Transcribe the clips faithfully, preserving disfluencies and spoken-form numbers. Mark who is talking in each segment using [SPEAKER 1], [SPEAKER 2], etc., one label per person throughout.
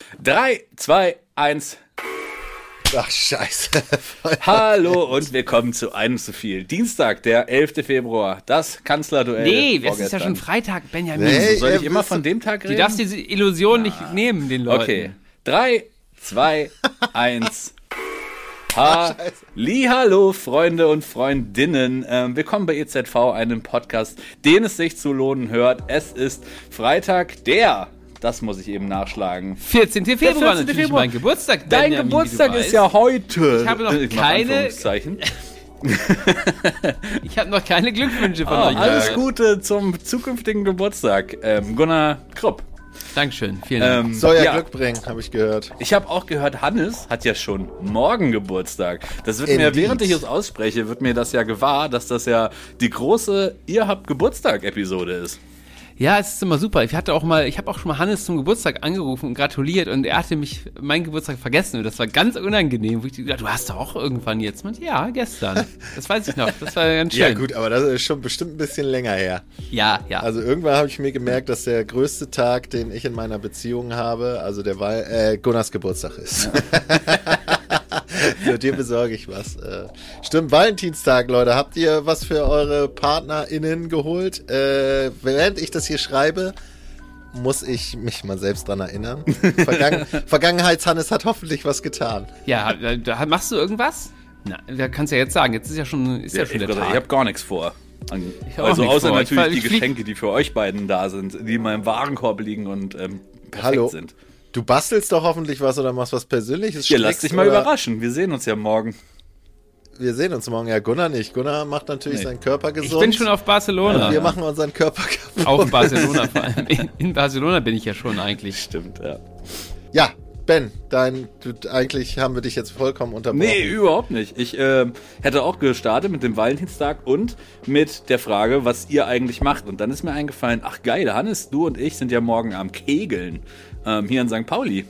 [SPEAKER 1] drei, zwei, eins.
[SPEAKER 2] Ach, scheiße.
[SPEAKER 1] Hallo und willkommen zu einem zu viel. Dienstag, der elfter Februar, das Kanzlerduell.
[SPEAKER 3] Nee, es ist ja schon Freitag, Benjamin.
[SPEAKER 1] Nee, soll ich immer von dem Tag reden?
[SPEAKER 3] Du darfst diese Illusion ja. nicht nehmen, den Leuten.
[SPEAKER 1] Okay, drei, zwei, eins. Hallihallo, Freunde und Freundinnen. Ähm, willkommen bei E Z V, einem Podcast, den es sich zu lohnen hört. Es ist Freitag, der... Das muss ich eben nachschlagen.
[SPEAKER 3] vierzehnten Februar, natürlich Februar. Mein Geburtstag.
[SPEAKER 1] Dein
[SPEAKER 3] Benjamin,
[SPEAKER 1] Geburtstag ist ja heute.
[SPEAKER 3] Ich habe noch ich keine... ich habe noch keine Glückwünsche von oh, euch.
[SPEAKER 1] Alles Gute zum zukünftigen Geburtstag. Ähm, Gunnar Krupp.
[SPEAKER 3] Dankeschön, vielen Dank.
[SPEAKER 2] Ähm, Soll ja, ja Glück bringen, habe ich gehört.
[SPEAKER 1] Ich habe auch gehört, Hannes hat ja schon morgen Geburtstag. Das wird
[SPEAKER 2] Indeed.
[SPEAKER 1] mir, während ich es ausspreche, wird mir das ja gewahr, dass das ja die große Ihr habt Geburtstag-Episode ist.
[SPEAKER 3] Ja, es ist immer super. Ich hatte auch mal, ich habe auch schon mal Hannes zum Geburtstag angerufen und gratuliert und er hatte mich meinen Geburtstag vergessen und das war ganz unangenehm. Wo ich gesagt, du hast doch auch irgendwann jetzt. Und ja, gestern. Das weiß ich noch. Das war ganz schön.
[SPEAKER 2] Ja gut, aber das ist schon bestimmt ein bisschen länger her.
[SPEAKER 3] Ja, ja.
[SPEAKER 2] Also irgendwann habe ich mir gemerkt, dass der größte Tag, den ich in meiner Beziehung habe, also der Wahl, äh, Gunnars Geburtstag ist. Für dir besorge ich was. Äh, stimmt, Valentinstag, Leute. Habt ihr was für eure PartnerInnen geholt? Äh, während ich das hier schreibe, muss ich mich mal selbst dran erinnern. Vergangen- Vergangenheits-Hannes hat hoffentlich was getan.
[SPEAKER 3] Ja, da, machst du irgendwas? Na, da kannst du ja jetzt sagen. Jetzt ist ja schon, ist ja,
[SPEAKER 1] ja
[SPEAKER 3] schon der
[SPEAKER 1] ich,
[SPEAKER 3] Tag.
[SPEAKER 1] Ich habe gar nichts vor.
[SPEAKER 3] Ich
[SPEAKER 1] also außer
[SPEAKER 3] vor.
[SPEAKER 1] natürlich
[SPEAKER 3] ich,
[SPEAKER 1] die
[SPEAKER 3] ich
[SPEAKER 1] Geschenke, die für euch beiden da sind, die in meinem Warenkorb liegen und ähm, perfekt
[SPEAKER 2] Hallo.
[SPEAKER 1] sind.
[SPEAKER 2] Du bastelst doch hoffentlich was oder machst was Persönliches.
[SPEAKER 1] Ja, lass dich mal überraschen. Wir sehen uns ja morgen.
[SPEAKER 2] Wir sehen uns morgen. Ja, Gunnar nicht. Gunnar macht natürlich nee. seinen Körper gesund.
[SPEAKER 3] Ich bin schon auf Barcelona.
[SPEAKER 2] Und wir machen unseren Körper kaputt.
[SPEAKER 3] Auf Barcelona vor allem. In, in Barcelona bin ich ja schon eigentlich.
[SPEAKER 1] Stimmt, ja.
[SPEAKER 2] Ja, Ben, dein, du, eigentlich haben wir dich jetzt vollkommen unterbrochen.
[SPEAKER 1] Nee, überhaupt nicht. Ich äh, hätte auch gestartet mit dem Valentinstag und mit der Frage, was ihr eigentlich macht. Und dann ist mir eingefallen, ach geil, Hannes, du und ich sind ja morgen am Kegeln. Ähm, hier in Sankt Pauli.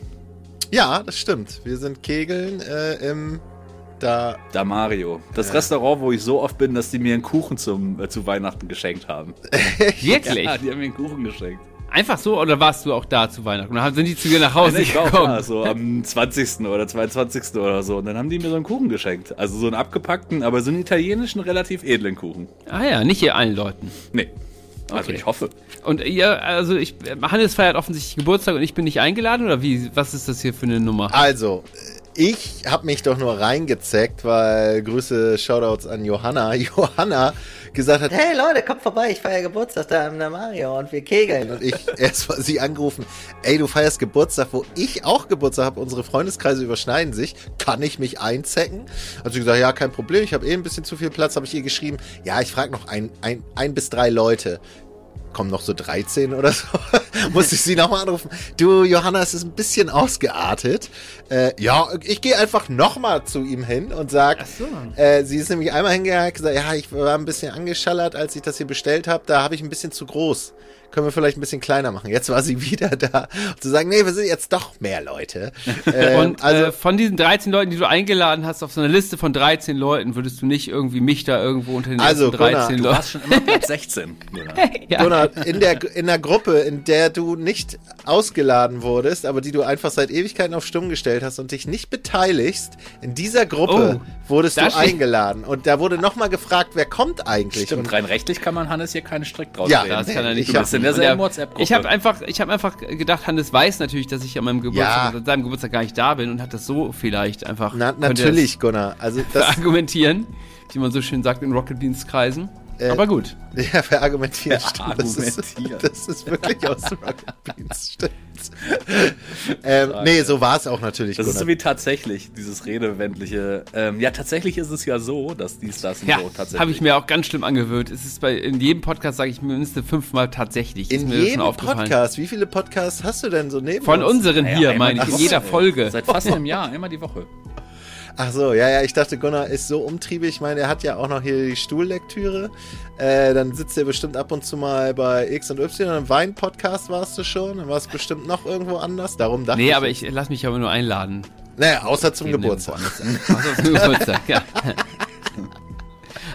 [SPEAKER 2] Ja, das stimmt. Wir sind Kegeln äh, im Da...
[SPEAKER 1] Da Mario. Das
[SPEAKER 2] ja.
[SPEAKER 1] Restaurant, wo ich so oft bin, dass die mir einen Kuchen zum, äh, zu Weihnachten geschenkt haben.
[SPEAKER 3] Wirklich?
[SPEAKER 1] Ja, die haben mir einen Kuchen geschenkt.
[SPEAKER 3] Einfach so, oder warst du auch da zu Weihnachten? Oder sind die zu dir nach Hause
[SPEAKER 1] ja, ich
[SPEAKER 3] gekommen?
[SPEAKER 1] war auch da, so am zwanzigsten oder zweiundzwanzigsten oder so. Und dann haben die mir so einen Kuchen geschenkt. Also so einen abgepackten, aber so einen italienischen, relativ edlen Kuchen.
[SPEAKER 3] Ah ja, nicht hier allen Leuten.
[SPEAKER 1] Nee. Also
[SPEAKER 3] okay.
[SPEAKER 1] ich hoffe.
[SPEAKER 3] Und ihr, also ich, Hannes feiert offensichtlich Geburtstag und ich bin nicht eingeladen, oder wie, was ist das hier für eine Nummer?
[SPEAKER 2] Also, ich habe mich doch nur reingezeckt, weil, Grüße, Shoutouts an Johanna, Johanna gesagt hat, hey Leute, kommt vorbei, ich feiere Geburtstag da im Mario und wir kegeln. Und ich erst mal sie angerufen, ey, du feierst Geburtstag, wo ich auch Geburtstag habe, unsere Freundeskreise überschneiden sich, kann ich mich einzecken? Hat sie gesagt, ja, kein Problem, ich habe eh ein bisschen zu viel Platz, habe ich ihr geschrieben, ja, ich frage noch ein, ein, ein bis drei Leute. Kommen noch so dreizehn oder so, musste ich sie nochmal anrufen. Du, Johanna, es ist ein bisschen ausgeartet. Äh, ja, ich gehe einfach nochmal zu ihm hin und sag,
[SPEAKER 3] so.
[SPEAKER 2] äh, sie ist nämlich einmal hingegangen und gesagt, ja, ich war ein bisschen angeschallert, als ich das hier bestellt habe, da habe ich ein bisschen zu groß. Können wir vielleicht ein bisschen kleiner machen. Jetzt war sie wieder da, um zu sagen, nee, wir sind jetzt doch mehr Leute.
[SPEAKER 3] Ähm, und also äh, von diesen dreizehn Leuten, die du eingeladen hast, auf so einer Liste von dreizehn Leuten, würdest du nicht irgendwie mich da irgendwo unter den
[SPEAKER 2] also,
[SPEAKER 3] dreizehn Leuten...
[SPEAKER 1] Du warst schon immer Platz sechzehn.
[SPEAKER 3] Ja.
[SPEAKER 2] Gunnar, in der, in der Gruppe, in der du nicht ausgeladen wurdest, aber die du einfach seit Ewigkeiten auf Stumm gestellt hast und dich nicht beteiligst, in dieser Gruppe
[SPEAKER 3] oh,
[SPEAKER 2] wurdest du
[SPEAKER 3] steht...
[SPEAKER 2] eingeladen. Und da wurde nochmal gefragt, wer kommt eigentlich?
[SPEAKER 1] Stimmt,
[SPEAKER 2] und
[SPEAKER 1] rein rechtlich kann man Hannes hier keinen Strick draus
[SPEAKER 2] ja,
[SPEAKER 1] reden.
[SPEAKER 3] Das kann er nicht
[SPEAKER 2] ich
[SPEAKER 3] machen.
[SPEAKER 1] In derselben WhatsApp-Gruppe.
[SPEAKER 3] Ich habe einfach, ich habe einfach gedacht, Hannes weiß natürlich, dass ich an meinem Geburtstag,
[SPEAKER 2] Ja.
[SPEAKER 3] an seinem Geburtstag gar nicht da bin und hat das so vielleicht einfach.
[SPEAKER 2] Na, natürlich, Gunnar. Also das,
[SPEAKER 3] argumentieren, wie man so schön sagt in Rocket Beans Kreisen.
[SPEAKER 2] Äh,
[SPEAKER 3] Aber gut.
[SPEAKER 2] Ja, verargumentieren,
[SPEAKER 1] Ja,
[SPEAKER 2] stimmt. Das ist,
[SPEAKER 1] argumentieren.
[SPEAKER 2] das ist wirklich aus Rocket Beans, stimmt. ähm, nee, so war es auch natürlich,
[SPEAKER 1] Das ist
[SPEAKER 2] Gunnar.
[SPEAKER 1] so wie tatsächlich, dieses redewendliche. Ähm, ja, tatsächlich ist es ja so, dass dies, das und
[SPEAKER 3] Ja,
[SPEAKER 1] so tatsächlich.
[SPEAKER 3] habe ich mir auch ganz schlimm angewöhnt. Es ist bei, in jedem Podcast sage ich mindestens fünfmal tatsächlich. Ist
[SPEAKER 2] In
[SPEAKER 3] mir schon
[SPEAKER 2] jedem
[SPEAKER 3] aufgefallen.
[SPEAKER 2] Podcast. Wie viele Podcasts hast du denn so neben
[SPEAKER 3] Von
[SPEAKER 2] uns?
[SPEAKER 3] unseren
[SPEAKER 1] Naja,
[SPEAKER 3] hier,
[SPEAKER 1] einmal
[SPEAKER 3] meine ich,
[SPEAKER 1] die
[SPEAKER 3] in
[SPEAKER 1] Woche,
[SPEAKER 3] jeder
[SPEAKER 1] ey.
[SPEAKER 3] Folge.
[SPEAKER 1] Seit fast einem Jahr, einmal die Woche.
[SPEAKER 2] Ach so, ja, ja, ich dachte, Gunnar ist so umtriebig. Ich meine, er hat ja auch noch hier die Stuhllektüre. Äh, dann sitzt er bestimmt ab und zu mal bei X und Y. Im Wein-Podcast warst du schon. Dann warst du bestimmt noch irgendwo anders. Darum dachte
[SPEAKER 3] Nee,
[SPEAKER 2] ich.
[SPEAKER 3] aber ich lass mich aber nur einladen.
[SPEAKER 2] Naja, außer zum
[SPEAKER 3] Eben
[SPEAKER 2] Geburtstag.
[SPEAKER 3] Außer zum Geburtstag, ja.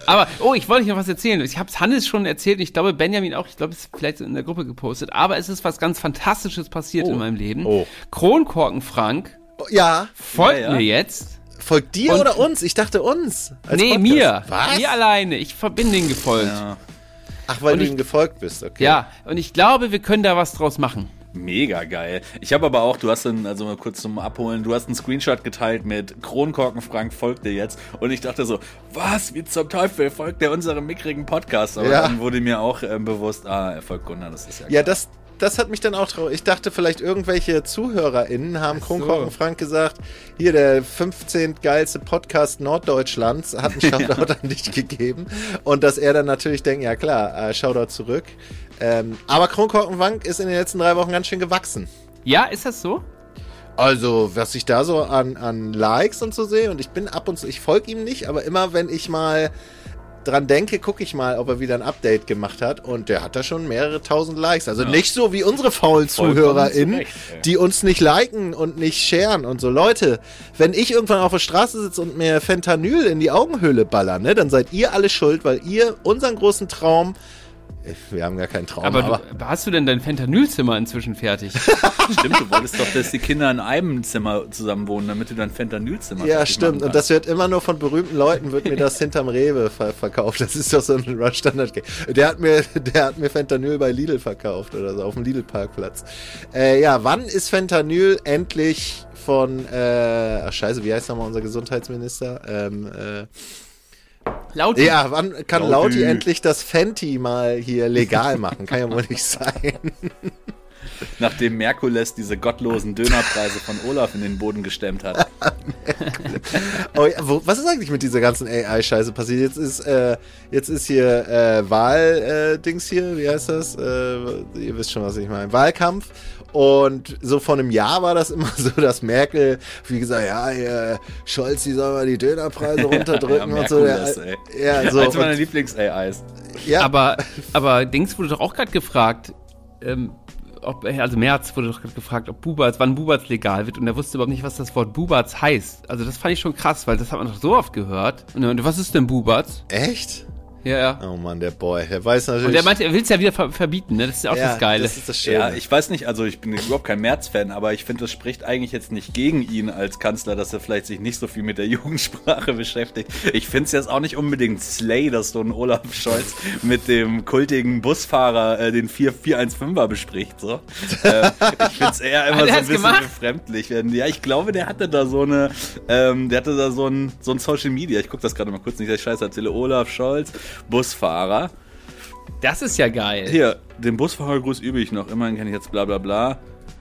[SPEAKER 3] Aber, oh, ich wollte euch noch was erzählen. Ich habe es Hannes schon erzählt, ich glaube Benjamin auch, ich glaube, es ist vielleicht in der Gruppe gepostet, aber es ist was ganz Fantastisches passiert
[SPEAKER 2] Oh.
[SPEAKER 3] in meinem Leben.
[SPEAKER 2] Oh.
[SPEAKER 3] Kronkorken Frank
[SPEAKER 2] Ja.
[SPEAKER 3] folgt
[SPEAKER 1] Ja, ja.
[SPEAKER 3] mir jetzt.
[SPEAKER 2] Folgt dir
[SPEAKER 3] Und-
[SPEAKER 2] oder uns? Ich dachte uns. als
[SPEAKER 3] Nee,
[SPEAKER 2] Podcast.
[SPEAKER 3] mir.
[SPEAKER 2] Was?
[SPEAKER 3] Mir alleine. Ich bin denen gefolgt. Ja.
[SPEAKER 1] Ja.
[SPEAKER 2] Ach, weil
[SPEAKER 3] Und
[SPEAKER 2] du
[SPEAKER 3] ich-
[SPEAKER 2] ihm gefolgt bist, okay.
[SPEAKER 3] ja, und ich glaube, wir können da was draus machen.
[SPEAKER 1] Mega geil. Ich habe aber auch, du hast dann, also mal kurz zum Abholen, du hast einen Screenshot geteilt mit Kronkorken Frank folgt dir jetzt und ich dachte so, was, wie zum Teufel folgt der unserem mickrigen Podcast? Aber
[SPEAKER 2] Ja.
[SPEAKER 1] dann wurde mir auch ähm, bewusst, ah, er folgt Gunnar, das ist ja
[SPEAKER 2] Ja,
[SPEAKER 1] klar.
[SPEAKER 2] das, das hat mich dann auch traurig. Ich dachte, vielleicht irgendwelche ZuhörerInnen haben Kronkorken Frank gesagt, hier der fünfzehnte geilste Podcast Norddeutschlands hat einen Shoutout an dich gegeben. Und dass er dann natürlich denkt, ja klar, äh, Shoutout zurück. Ähm, aber Kronkorken Frank ist in den letzten drei Wochen ganz schön gewachsen.
[SPEAKER 3] Ja, ist das so?
[SPEAKER 2] Also, was ich da so an, an Likes und so sehe, und ich bin ab und zu, ich folge ihm nicht, aber immer wenn ich mal dran denke, gucke ich mal, ob er wieder ein Update gemacht hat, und der hat da schon mehrere tausend Likes. Also nicht so wie unsere faulen
[SPEAKER 1] Vollkommen
[SPEAKER 2] ZuhörerInnen,
[SPEAKER 1] zu Recht, ey.
[SPEAKER 2] die uns nicht liken und nicht sharen und so. Leute, wenn ich irgendwann auf der Straße sitze und mir Fentanyl in die Augenhöhle baller, ne, dann seid ihr alle schuld, weil ihr unseren großen Traum, wir haben gar keinen Traum,
[SPEAKER 3] Aber,
[SPEAKER 2] aber,
[SPEAKER 3] du, hast du denn dein Fentanylzimmer inzwischen fertig?
[SPEAKER 1] Stimmt, du wolltest doch, dass die Kinder in einem Zimmer zusammen wohnen, damit du dein Fentanylzimmer
[SPEAKER 2] ja,
[SPEAKER 1] fertig
[SPEAKER 2] stimmt.
[SPEAKER 1] machen
[SPEAKER 2] Und das wird immer nur von berühmten Leuten, wird mir das hinterm Rewe ver verkauft. Das ist doch so ein Rush-Standard. Der hat mir, der hat mir Fentanyl bei Lidl verkauft oder so, auf dem Lidl-Parkplatz. Äh, ja, wann ist Fentanyl endlich von, äh, ach scheiße, wie heißt nochmal unser Gesundheitsminister? Ähm, äh,
[SPEAKER 3] Laut.
[SPEAKER 2] ja, wann kann
[SPEAKER 1] Lauti.
[SPEAKER 2] Lauti endlich das Fenty mal hier legal machen? Kann ja wohl nicht sein.
[SPEAKER 1] Nachdem Merkules diese gottlosen Dönerpreise von Olaf in den Boden gestemmt hat.
[SPEAKER 2] Oh, ja, wo, was ist eigentlich mit dieser ganzen A I-Scheiße passiert? Jetzt ist, äh, jetzt ist hier äh, Wahl-Dings hier, wie heißt das? Äh, ihr wisst schon, was ich meine. Wahlkampf. Und so vor einem Jahr war das immer so, dass Merkel, wie gesagt, ja, hier, Scholz, die soll mal die Dönerpreise runterdrücken
[SPEAKER 1] Ja,
[SPEAKER 2] und so.
[SPEAKER 1] Merkules,
[SPEAKER 2] Ja,
[SPEAKER 1] ey.
[SPEAKER 2] ja, so.
[SPEAKER 1] Eins meiner
[SPEAKER 2] Und,
[SPEAKER 1] Lieblings-A Is.
[SPEAKER 2] ja,
[SPEAKER 3] Aber, aber Dings wurde doch auch gerade gefragt, ähm, ob, also Merz wurde doch gerade gefragt, ob Bubatz, wann Bubatz legal wird, und er wusste überhaupt nicht, was das Wort Bubatz heißt. Also das fand ich schon krass, weil das hat man doch so oft gehört. Und, und was ist denn Bubatz?
[SPEAKER 2] echt?
[SPEAKER 3] Ja, ja.
[SPEAKER 2] Oh Mann, der Boy, der weiß natürlich.
[SPEAKER 3] Und er meinte, er will es ja wieder ver verbieten, ne? Das ist ja auch
[SPEAKER 2] ja,
[SPEAKER 3] das Geile.
[SPEAKER 2] das ist das Schöne.
[SPEAKER 1] Ja, ich weiß nicht, also ich bin überhaupt kein Merz-Fan, aber ich finde, das spricht eigentlich jetzt nicht gegen ihn als Kanzler, dass er vielleicht sich nicht so viel mit der Jugendsprache beschäftigt. Ich finde es jetzt auch nicht unbedingt Slay, dass so ein Olaf Scholz mit dem kultigen Busfahrer äh, den vier vier eins fünfer bespricht. So. äh, ich finde es eher immer
[SPEAKER 3] Hat
[SPEAKER 1] so
[SPEAKER 3] er
[SPEAKER 1] ein
[SPEAKER 3] das
[SPEAKER 1] bisschen
[SPEAKER 3] gemacht?
[SPEAKER 1] befremdlich. Ja, ich glaube, der hatte da so eine, ähm, der hatte da so ein, so ein Social Media, ich gucke das gerade mal kurz, nicht, dass ich Scheiße erzähle, Olaf Scholz, Busfahrer.
[SPEAKER 3] Das ist ja geil.
[SPEAKER 1] Hier, den Busfahrergruß übe ich noch. Immerhin kann ich jetzt bla bla bla.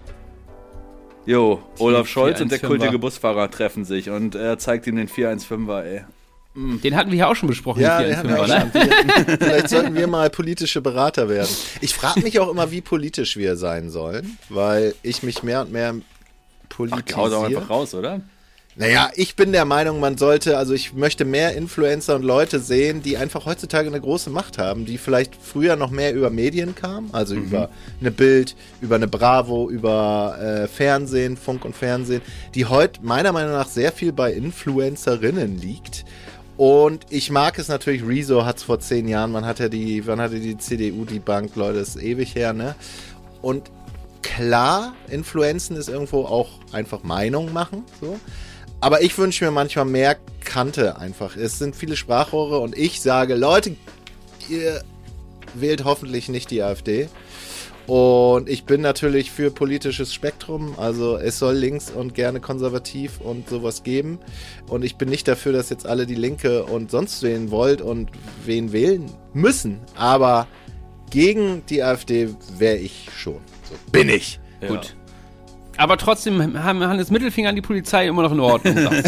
[SPEAKER 1] Jo, Olaf Scholz und der
[SPEAKER 3] vier eins fünfer.
[SPEAKER 1] kultige Busfahrer treffen sich und er zeigt ihm den vier eins fünfer, ey.
[SPEAKER 3] Den hatten wir ja auch schon besprochen,
[SPEAKER 2] Ja,
[SPEAKER 3] die
[SPEAKER 2] den hatten wir auch
[SPEAKER 3] vier eins
[SPEAKER 2] schon.
[SPEAKER 3] fünfer, ne?
[SPEAKER 2] Vielleicht sollten wir mal politische Berater werden. Ich frage mich auch immer, wie politisch wir sein sollen, weil ich mich mehr und mehr
[SPEAKER 1] Ach, hau doch
[SPEAKER 2] politisiere.
[SPEAKER 1] einfach raus, oder?
[SPEAKER 2] Naja, ich bin der Meinung, man sollte, also ich möchte mehr Influencer und Leute sehen, die einfach heutzutage eine große Macht haben, die vielleicht früher noch mehr über Medien kamen, also
[SPEAKER 1] Mhm.
[SPEAKER 2] über eine Bild, über eine Bravo, über äh, Fernsehen, Funk und Fernsehen, die heute meiner Meinung nach sehr viel bei Influencerinnen liegt. Und ich mag es natürlich, Rezo hat es vor zehn Jahren, man hat ja die, wann hatte die C D U die Bank, Leute, das ist ewig her, ne? Und klar, Influenzen ist irgendwo auch einfach Meinung machen, so. Aber ich wünsche mir manchmal mehr Kante einfach. Es sind viele Sprachrohre und ich sage, Leute, ihr wählt hoffentlich nicht die AfD. Und ich bin natürlich für politisches Spektrum, also es soll links und gerne konservativ und sowas geben. Und ich bin nicht dafür, dass jetzt alle die Linke und sonst wen wollt und wen wählen müssen. Aber gegen die AfD wäre ich schon. So bin ich.
[SPEAKER 1] Ja.
[SPEAKER 3] Gut. Aber trotzdem haben Hannes Mittelfinger an die Polizei immer noch in Ordnung. sagst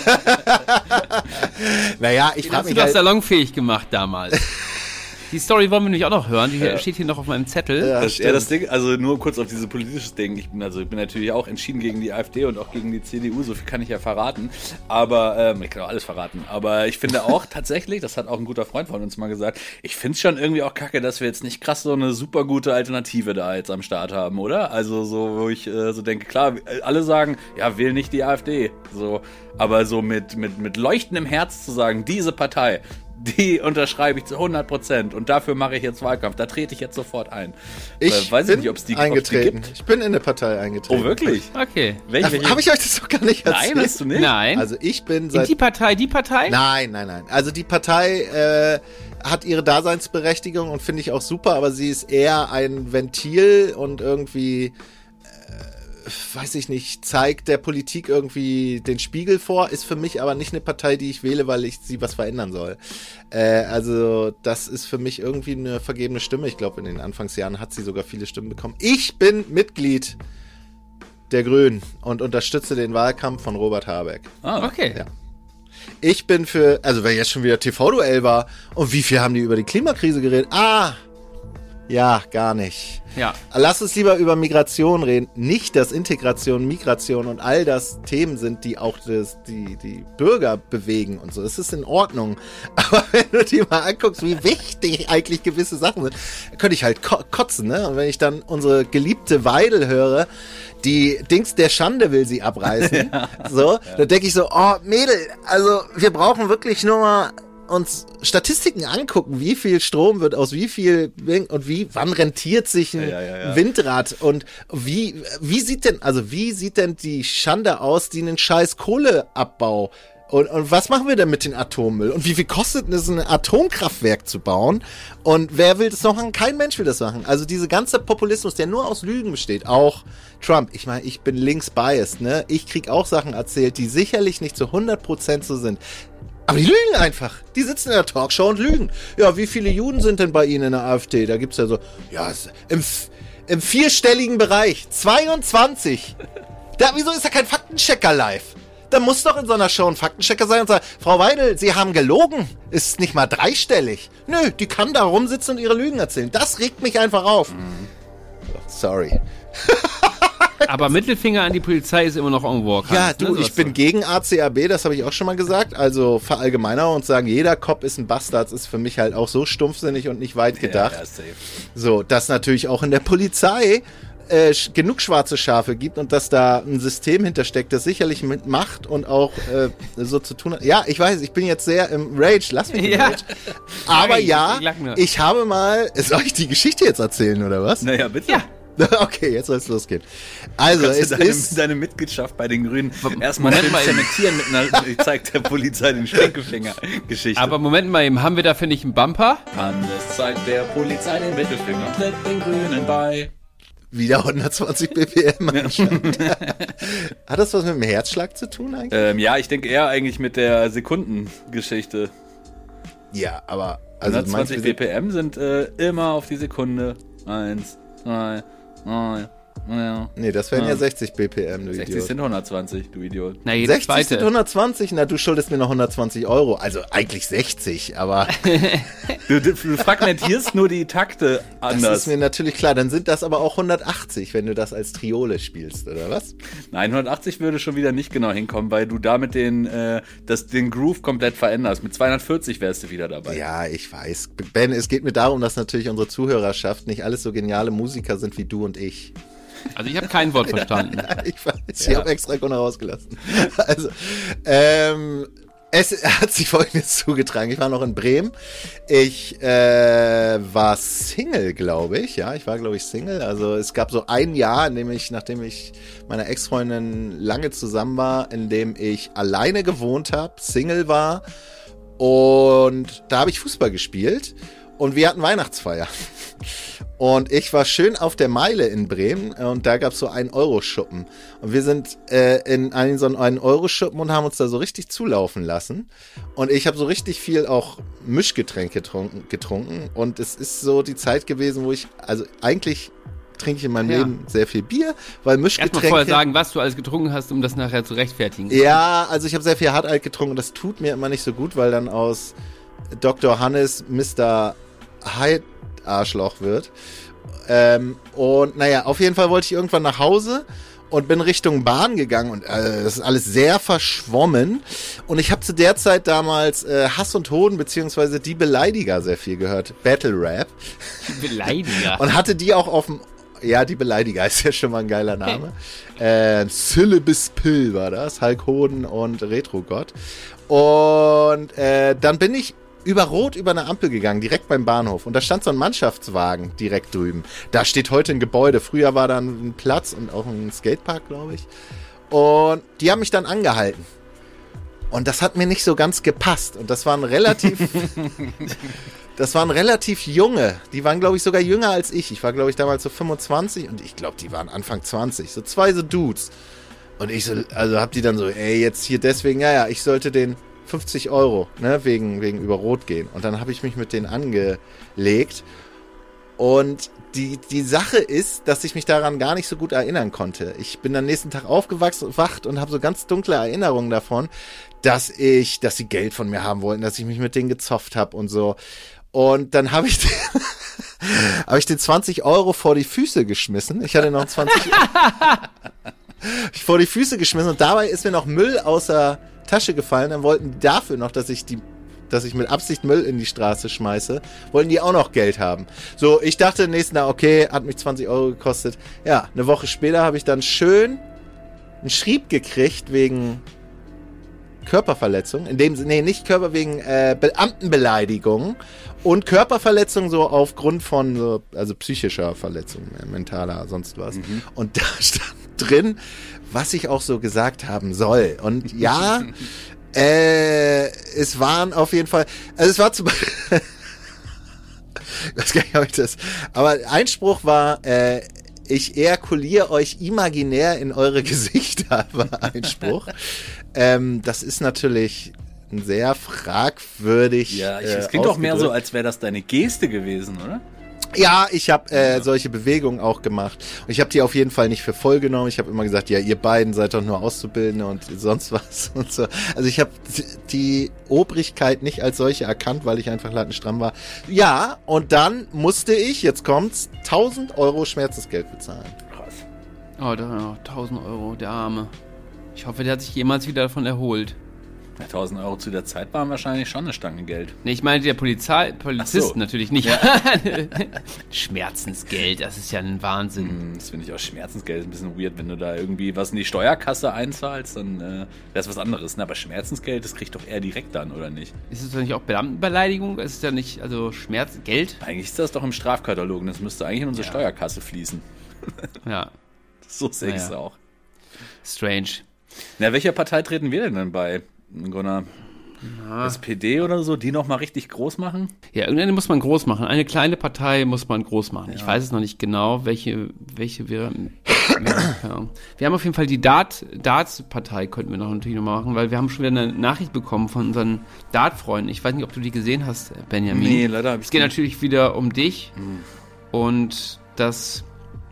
[SPEAKER 3] du.
[SPEAKER 2] Naja, ich
[SPEAKER 3] Den
[SPEAKER 2] frage
[SPEAKER 3] hast du
[SPEAKER 2] mich
[SPEAKER 3] doch
[SPEAKER 2] halt,
[SPEAKER 3] salonfähig gemacht damals. Die Story wollen wir nämlich auch noch hören. Die
[SPEAKER 1] Ja.
[SPEAKER 3] steht hier noch auf meinem Zettel.
[SPEAKER 2] Ja.
[SPEAKER 1] Das, ja, das Ding, also nur kurz auf dieses politische Ding. Ich bin, also ich bin natürlich auch entschieden gegen die AfD und auch gegen die C D U, so viel kann ich ja verraten. Aber, ähm, ich kann auch alles verraten. Aber ich finde auch tatsächlich, das hat auch ein guter Freund von uns mal gesagt, ich finde es schon irgendwie auch kacke, dass wir jetzt nicht krass so eine super gute Alternative da jetzt am Start haben, oder? Also so, wo ich äh, so denke, klar, alle sagen, ja, wähl nicht die AfD. So, aber so mit, mit, mit leuchtendem Herz zu sagen, diese Partei, die unterschreibe ich zu hundert Prozent und dafür mache ich jetzt Wahlkampf. Da trete ich jetzt sofort ein.
[SPEAKER 2] Ich
[SPEAKER 1] Weil, weiß
[SPEAKER 2] bin
[SPEAKER 1] nicht, ob's die,
[SPEAKER 2] eingetreten.
[SPEAKER 1] ob's die gibt.
[SPEAKER 2] Ich bin in eine Partei eingetreten.
[SPEAKER 1] Oh, wirklich?
[SPEAKER 3] Okay.
[SPEAKER 1] Welche, welche?
[SPEAKER 2] Habe ich euch das doch gar nicht erzählt?
[SPEAKER 1] Nein, hast du nicht?
[SPEAKER 3] Nein.
[SPEAKER 2] Also ich bin
[SPEAKER 3] In
[SPEAKER 2] seit...
[SPEAKER 3] die Partei, die Partei?
[SPEAKER 2] Nein, nein, nein. Also die Partei äh, hat ihre Daseinsberechtigung und finde ich auch super, aber sie ist eher ein Ventil und irgendwie... weiß ich nicht, zeigt der Politik irgendwie den Spiegel vor, ist für mich aber nicht eine Partei, die ich wähle, weil ich sie was verändern soll. Äh, also das ist für mich irgendwie eine vergebene Stimme. Ich glaube, in den Anfangsjahren hat sie sogar viele Stimmen bekommen. Ich bin Mitglied der Grünen und unterstütze den Wahlkampf von Robert Habeck.
[SPEAKER 3] Ah, okay.
[SPEAKER 2] Ja. Ich bin für, also weil jetzt schon wieder T V-Duell war, und wie viel haben die über die Klimakrise geredet? Ah, ja, gar nicht.
[SPEAKER 3] Ja.
[SPEAKER 2] Lass uns lieber über Migration reden. Nicht, dass Integration, Migration und all das Themen sind, die auch das, die, die Bürger bewegen und so. Das ist in Ordnung. Aber wenn du dir mal anguckst, wie wichtig eigentlich gewisse Sachen sind, könnte ich halt ko- kotzen, ne? Und wenn ich dann unsere geliebte Weidel höre, die Dings der Schande will sie abreißen, ja. so, ja. Dann denke ich so, oh, Mädel, also wir brauchen wirklich nur mal uns Statistiken angucken, wie viel Strom wird aus wie viel und wie, wann rentiert sich ein
[SPEAKER 1] ja, ja, ja.
[SPEAKER 2] Windrad und wie, wie sieht denn, also wie sieht denn die Schande aus, die einen scheiß Kohleabbau und, und was machen wir denn mit dem Atommüll und wie viel kostet es, ein Atomkraftwerk zu bauen und wer will das noch machen? Kein Mensch will das machen. Also diese ganze Populismus, der nur aus Lügen besteht, auch Trump, ich meine, ich bin links biased, ne? Ich krieg auch Sachen erzählt, die sicherlich nicht zu hundert Prozent so sind. Aber die lügen einfach. Die sitzen in der Talkshow und lügen. Ja, wie viele Juden sind denn bei Ihnen in der AfD? Da gibt's ja so, ja, im, im vierstelligen Bereich. zweiundzwanzig. Da, wieso ist da kein Faktenchecker live? Da muss doch in so einer Show ein Faktenchecker sein und sagen, Frau Weidel, Sie haben gelogen. Ist nicht mal dreistellig. Nö, die kann da rumsitzen und ihre Lügen erzählen. Das regt mich einfach auf. Mhm. Sorry.
[SPEAKER 3] Aber Mittelfinger an die Polizei ist immer noch en vogue.
[SPEAKER 2] Ja, du, ich bin gegen A C A B, das habe ich auch schon mal gesagt. Also verallgemeinern und sagen, jeder Cop ist ein Bastard, ist für mich halt auch so stumpfsinnig und nicht weit gedacht. Ja, ja, safe. So, dass natürlich auch in der Polizei äh, genug schwarze Schafe gibt und dass da ein System hintersteckt, das sicherlich mit Macht und auch äh, so zu tun hat. Ja, ich weiß, ich bin jetzt sehr im Rage, lass mich im
[SPEAKER 3] ja.
[SPEAKER 2] Rage. Aber
[SPEAKER 3] Nein,
[SPEAKER 2] ja,
[SPEAKER 3] ich,
[SPEAKER 2] ich habe mal, soll ich die Geschichte jetzt erzählen oder was?
[SPEAKER 1] Naja, bitte.
[SPEAKER 3] Ja.
[SPEAKER 2] Okay, jetzt soll es losgehen. Also, es
[SPEAKER 1] deine,
[SPEAKER 2] ist...
[SPEAKER 1] deine Mitgliedschaft bei den Grünen erstmal zementieren mit einer, ich zeig der Polizei den Stinkefinger-Geschichte.
[SPEAKER 3] Aber Moment mal eben, haben wir dafür nicht einen Bumper?
[SPEAKER 1] Hannes zeigt der Polizei den Mittelfinger und tritt den Grünen bei.
[SPEAKER 2] Wieder hundertzwanzig B P M. Hat das was mit dem Herzschlag zu tun eigentlich?
[SPEAKER 1] Ähm, ja, ich denke eher eigentlich mit der Sekundengeschichte.
[SPEAKER 2] Ja, aber... Also
[SPEAKER 1] hundertzwanzig B P M sind äh, immer auf die Sekunde. Eins, zwei, drei, ja.
[SPEAKER 2] Nee, das wären ja, ja sechzig B P M, du
[SPEAKER 1] sechzig
[SPEAKER 2] Idiot.
[SPEAKER 1] sind hundertzwanzig, du Idiot.
[SPEAKER 3] Na, jeder
[SPEAKER 2] sechzig
[SPEAKER 3] zweite.
[SPEAKER 2] sind hundertzwanzig? Na, du schuldest mir noch hundertzwanzig Euro. Also eigentlich sechzig, aber...
[SPEAKER 1] du, du, du fragmentierst nur die Takte anders.
[SPEAKER 2] Das ist mir natürlich klar. Dann sind das aber auch hundertachtzig, wenn du das als Triole spielst, oder was?
[SPEAKER 1] Nein, hundertachtzig würde schon wieder nicht genau hinkommen, weil du damit den, äh, das, den Groove komplett veränderst. Mit zweihundertvierzig wärst du wieder dabei.
[SPEAKER 2] Ja, ich weiß. Ben, es geht mir darum, dass natürlich unsere Zuhörerschaft nicht alles so geniale Musiker sind wie du und ich.
[SPEAKER 3] Also ich habe kein Wort verstanden.
[SPEAKER 2] Nein, ich weiß, ich ja. habe extra Gunnar rausgelassen. Also, ähm, es hat sich Folgendes zugetragen. Ich war noch in Bremen. Ich äh, war Single, glaube ich. Ja, ich war, glaube ich, Single. Also es gab so ein Jahr, in dem ich, nachdem ich meiner Ex-Freundin lange zusammen war, in dem ich alleine gewohnt habe, Single war. Und da habe ich Fußball gespielt. Und wir hatten Weihnachtsfeier. Und ich war schön auf der Meile in Bremen und da gab es so einen Euro-Schuppen. Und wir sind äh, in einen, so einen Euro-Schuppen und haben uns da so richtig zulaufen lassen. Und ich habe so richtig viel auch Mischgetränke getrunken, getrunken. Und es ist so die Zeit gewesen, wo ich, also eigentlich trinke ich in meinem ja. Leben sehr viel Bier, weil Mischgetränke...
[SPEAKER 3] Erstmal vorher sagen, was du alles getrunken hast, um das nachher zu rechtfertigen.
[SPEAKER 2] Ja, also ich habe sehr viel Hartalt getrunken und das tut mir immer nicht so gut, weil dann aus Doktor Hannes Mister Hyde Arschloch wird. Ähm, und naja, auf jeden Fall wollte ich irgendwann nach Hause und bin Richtung Bahn gegangen und äh, das ist alles sehr verschwommen. Und ich habe zu der Zeit damals äh, Hass und Hoden beziehungsweise Die Beleidiger sehr viel gehört. Battle Rap.
[SPEAKER 3] Die Beleidiger.
[SPEAKER 2] Und hatte die auch auf dem... Ja, Die Beleidiger ist ja schon mal ein geiler Name. Hey. Äh, Syllabus Pill war das. Hulk Hoden und Retro Gott. Und äh, dann bin ich über Rot über eine Ampel gegangen, direkt beim Bahnhof. Und da stand so ein Mannschaftswagen direkt drüben. Da steht heute ein Gebäude. Früher war da ein Platz und auch ein Skatepark, glaube ich. Und die haben mich dann angehalten. Und das hat mir nicht so ganz gepasst. Und das waren relativ... Das waren relativ junge. Die waren, glaube ich, sogar jünger als ich. Ich war, glaube ich, damals so fünfundzwanzig und ich glaube, die waren Anfang zwanzig. So zwei so Dudes. Und ich so, also hab die dann so, ey, jetzt hier deswegen, ja, ja, ich sollte den fünfzig Euro, ne, wegen, wegen über Rot gehen. Und dann habe ich mich mit denen angelegt. Und die, die Sache ist, dass ich mich daran gar nicht so gut erinnern konnte. Ich bin am nächsten Tag aufgewacht und habe so ganz dunkle Erinnerungen davon, dass ich, dass sie Geld von mir haben wollten, dass ich mich mit denen gezofft habe und so. Und dann habe ich, hab ich den zwanzig Euro vor die Füße geschmissen. Ich hatte noch zwanzig ich vor die Füße geschmissen und dabei ist mir noch Müll aus der Tasche gefallen. Dann wollten die dafür noch, dass ich die, dass ich mit Absicht Müll in die Straße schmeiße, wollten die auch noch Geld haben. So, ich dachte nächsten Tag, okay, hat mich zwanzig Euro gekostet. Ja, eine Woche später habe ich dann schön einen Schrieb gekriegt wegen Körperverletzung, in dem Sinne, nee, nicht Körper, wegen äh, Beamtenbeleidigung und Körperverletzung so aufgrund von so, also psychischer Verletzung, mentaler, sonst was. Mhm. Und da stand drin, was ich auch so gesagt haben soll. Und ja, äh, es waren auf jeden Fall, also es war zum Beispiel, ich weiß gar nicht, ob ich das, aber Einspruch war, äh, ich ejakuliere euch imaginär in eure Gesichter, war Einspruch. ähm, das ist natürlich ein sehr fragwürdig.
[SPEAKER 1] Ja, ich, es klingt äh, doch mehr so, als wäre das deine Geste gewesen, oder?
[SPEAKER 2] Ja, ich habe äh, ja. solche Bewegungen auch gemacht. Und ich habe die auf jeden Fall nicht für voll genommen. Ich habe immer gesagt, ja, ihr beiden seid doch nur Auszubildende und sonst was und so. Also ich habe die Obrigkeit nicht als solche erkannt, weil ich einfach lattenstramm war. Ja, und dann musste ich, jetzt kommt's, tausend Euro Schmerzensgeld bezahlen.
[SPEAKER 3] Krass. Oh, da, tausend Euro, der Arme. Ich hoffe, der hat sich jemals wieder davon erholt.
[SPEAKER 1] Ja, tausend Euro zu der Zeit waren wahrscheinlich schon eine Stange Geld.
[SPEAKER 3] Nee, ich meine der Polizei, Polizist so. Natürlich nicht.
[SPEAKER 1] Ja.
[SPEAKER 3] Schmerzensgeld, das ist ja ein Wahnsinn.
[SPEAKER 1] Das finde ich auch, Schmerzensgeld ist ein bisschen weird. Wenn du da irgendwie was in die Steuerkasse einzahlst, dann äh, wäre es was anderes. Ne? Aber Schmerzensgeld, das kriegt doch eher direkt dann, oder nicht?
[SPEAKER 3] Ist es doch nicht auch Beamtenbeleidigung? Ist es ja nicht, also Schmerzgeld?
[SPEAKER 1] Eigentlich ist das doch im Strafkatalog. Das müsste eigentlich in unsere ja. Steuerkasse fließen.
[SPEAKER 3] Ja.
[SPEAKER 1] So sehe ich es
[SPEAKER 3] naja.
[SPEAKER 1] auch.
[SPEAKER 3] Strange.
[SPEAKER 1] Na, welcher Partei treten wir denn dann bei? Gunnar, ja. S P D oder so, die nochmal richtig groß machen?
[SPEAKER 3] Ja, irgendeine muss man groß machen. Eine kleine Partei muss man groß machen. Ja. Ich weiß es noch nicht genau, welche, welche wir. Ja. Wir haben auf jeden Fall die Dart, Darts-Partei, könnten wir noch natürlich noch machen, weil wir haben schon wieder eine Nachricht bekommen von unseren Dart-Freunden. Ich weiß nicht, ob du die gesehen hast, Benjamin.
[SPEAKER 1] Nee, leider habe ich
[SPEAKER 3] Es geht nicht. Natürlich wieder um dich mhm. und dass,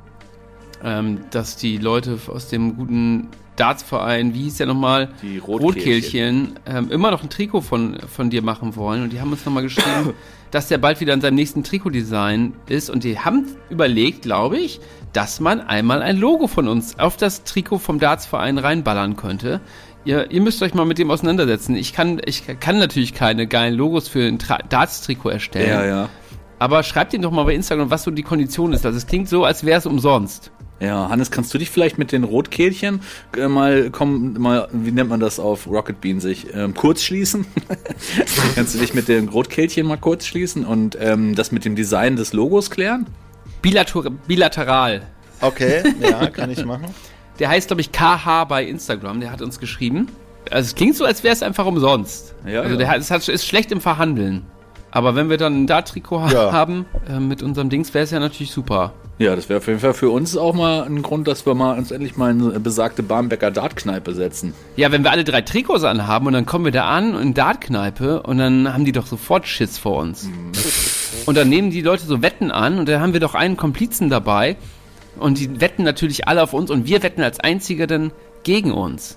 [SPEAKER 3] ähm, dass die Leute aus dem guten Dartsverein, wie hieß der nochmal?
[SPEAKER 1] Die Rotkehlchen.
[SPEAKER 3] Rotkehlchen ähm, immer noch ein Trikot von, von dir machen wollen. Und die haben uns nochmal geschrieben, dass der bald wieder an seinem nächsten Trikotdesign ist. Und die haben überlegt, glaube ich, dass man einmal ein Logo von uns auf das Trikot vom Dartsverein reinballern könnte. Ihr, ihr müsst euch mal mit dem auseinandersetzen. Ich kann, ich kann natürlich keine geilen Logos für ein Tra- Darts-Trikot erstellen.
[SPEAKER 1] Ja, ja.
[SPEAKER 3] Aber schreibt ihn doch mal bei Instagram, was so die Kondition ist. Also es klingt so, als wäre es umsonst.
[SPEAKER 1] Ja, Hannes, kannst du dich vielleicht mit den Rotkehlchen äh, mal, komm, mal, wie nennt man das auf Rocket Bean sich, ähm, kurz schließen? Kannst du dich mit den Rotkehlchen mal kurz schließen und ähm, das mit dem Design des Logos klären?
[SPEAKER 3] Bilater- bilateral.
[SPEAKER 2] Okay, ja, kann ich machen.
[SPEAKER 3] Der heißt, glaube ich, K H bei Instagram, der hat uns geschrieben. Also es klingt so, als wäre es einfach umsonst.
[SPEAKER 1] Ja,
[SPEAKER 3] also
[SPEAKER 1] ja.
[SPEAKER 3] der hat, es hat, ist schlecht im Verhandeln. Aber wenn wir dann ein Dart-Trikot
[SPEAKER 2] Ja.
[SPEAKER 3] haben äh, mit unserem Dings, wäre es ja natürlich super.
[SPEAKER 1] Ja, das wäre auf jeden Fall für uns auch mal ein Grund, dass wir mal uns endlich mal eine besagte Barmbecker Dartkneipe setzen.
[SPEAKER 3] Ja, wenn wir alle drei Trikots anhaben und dann kommen wir da an in Dartkneipe und dann haben die doch sofort Schiss vor uns.
[SPEAKER 1] Mhm.
[SPEAKER 3] Und dann nehmen die Leute so Wetten an und dann haben wir doch einen Komplizen dabei und die wetten natürlich alle auf uns und wir wetten als Einziger dann gegen uns.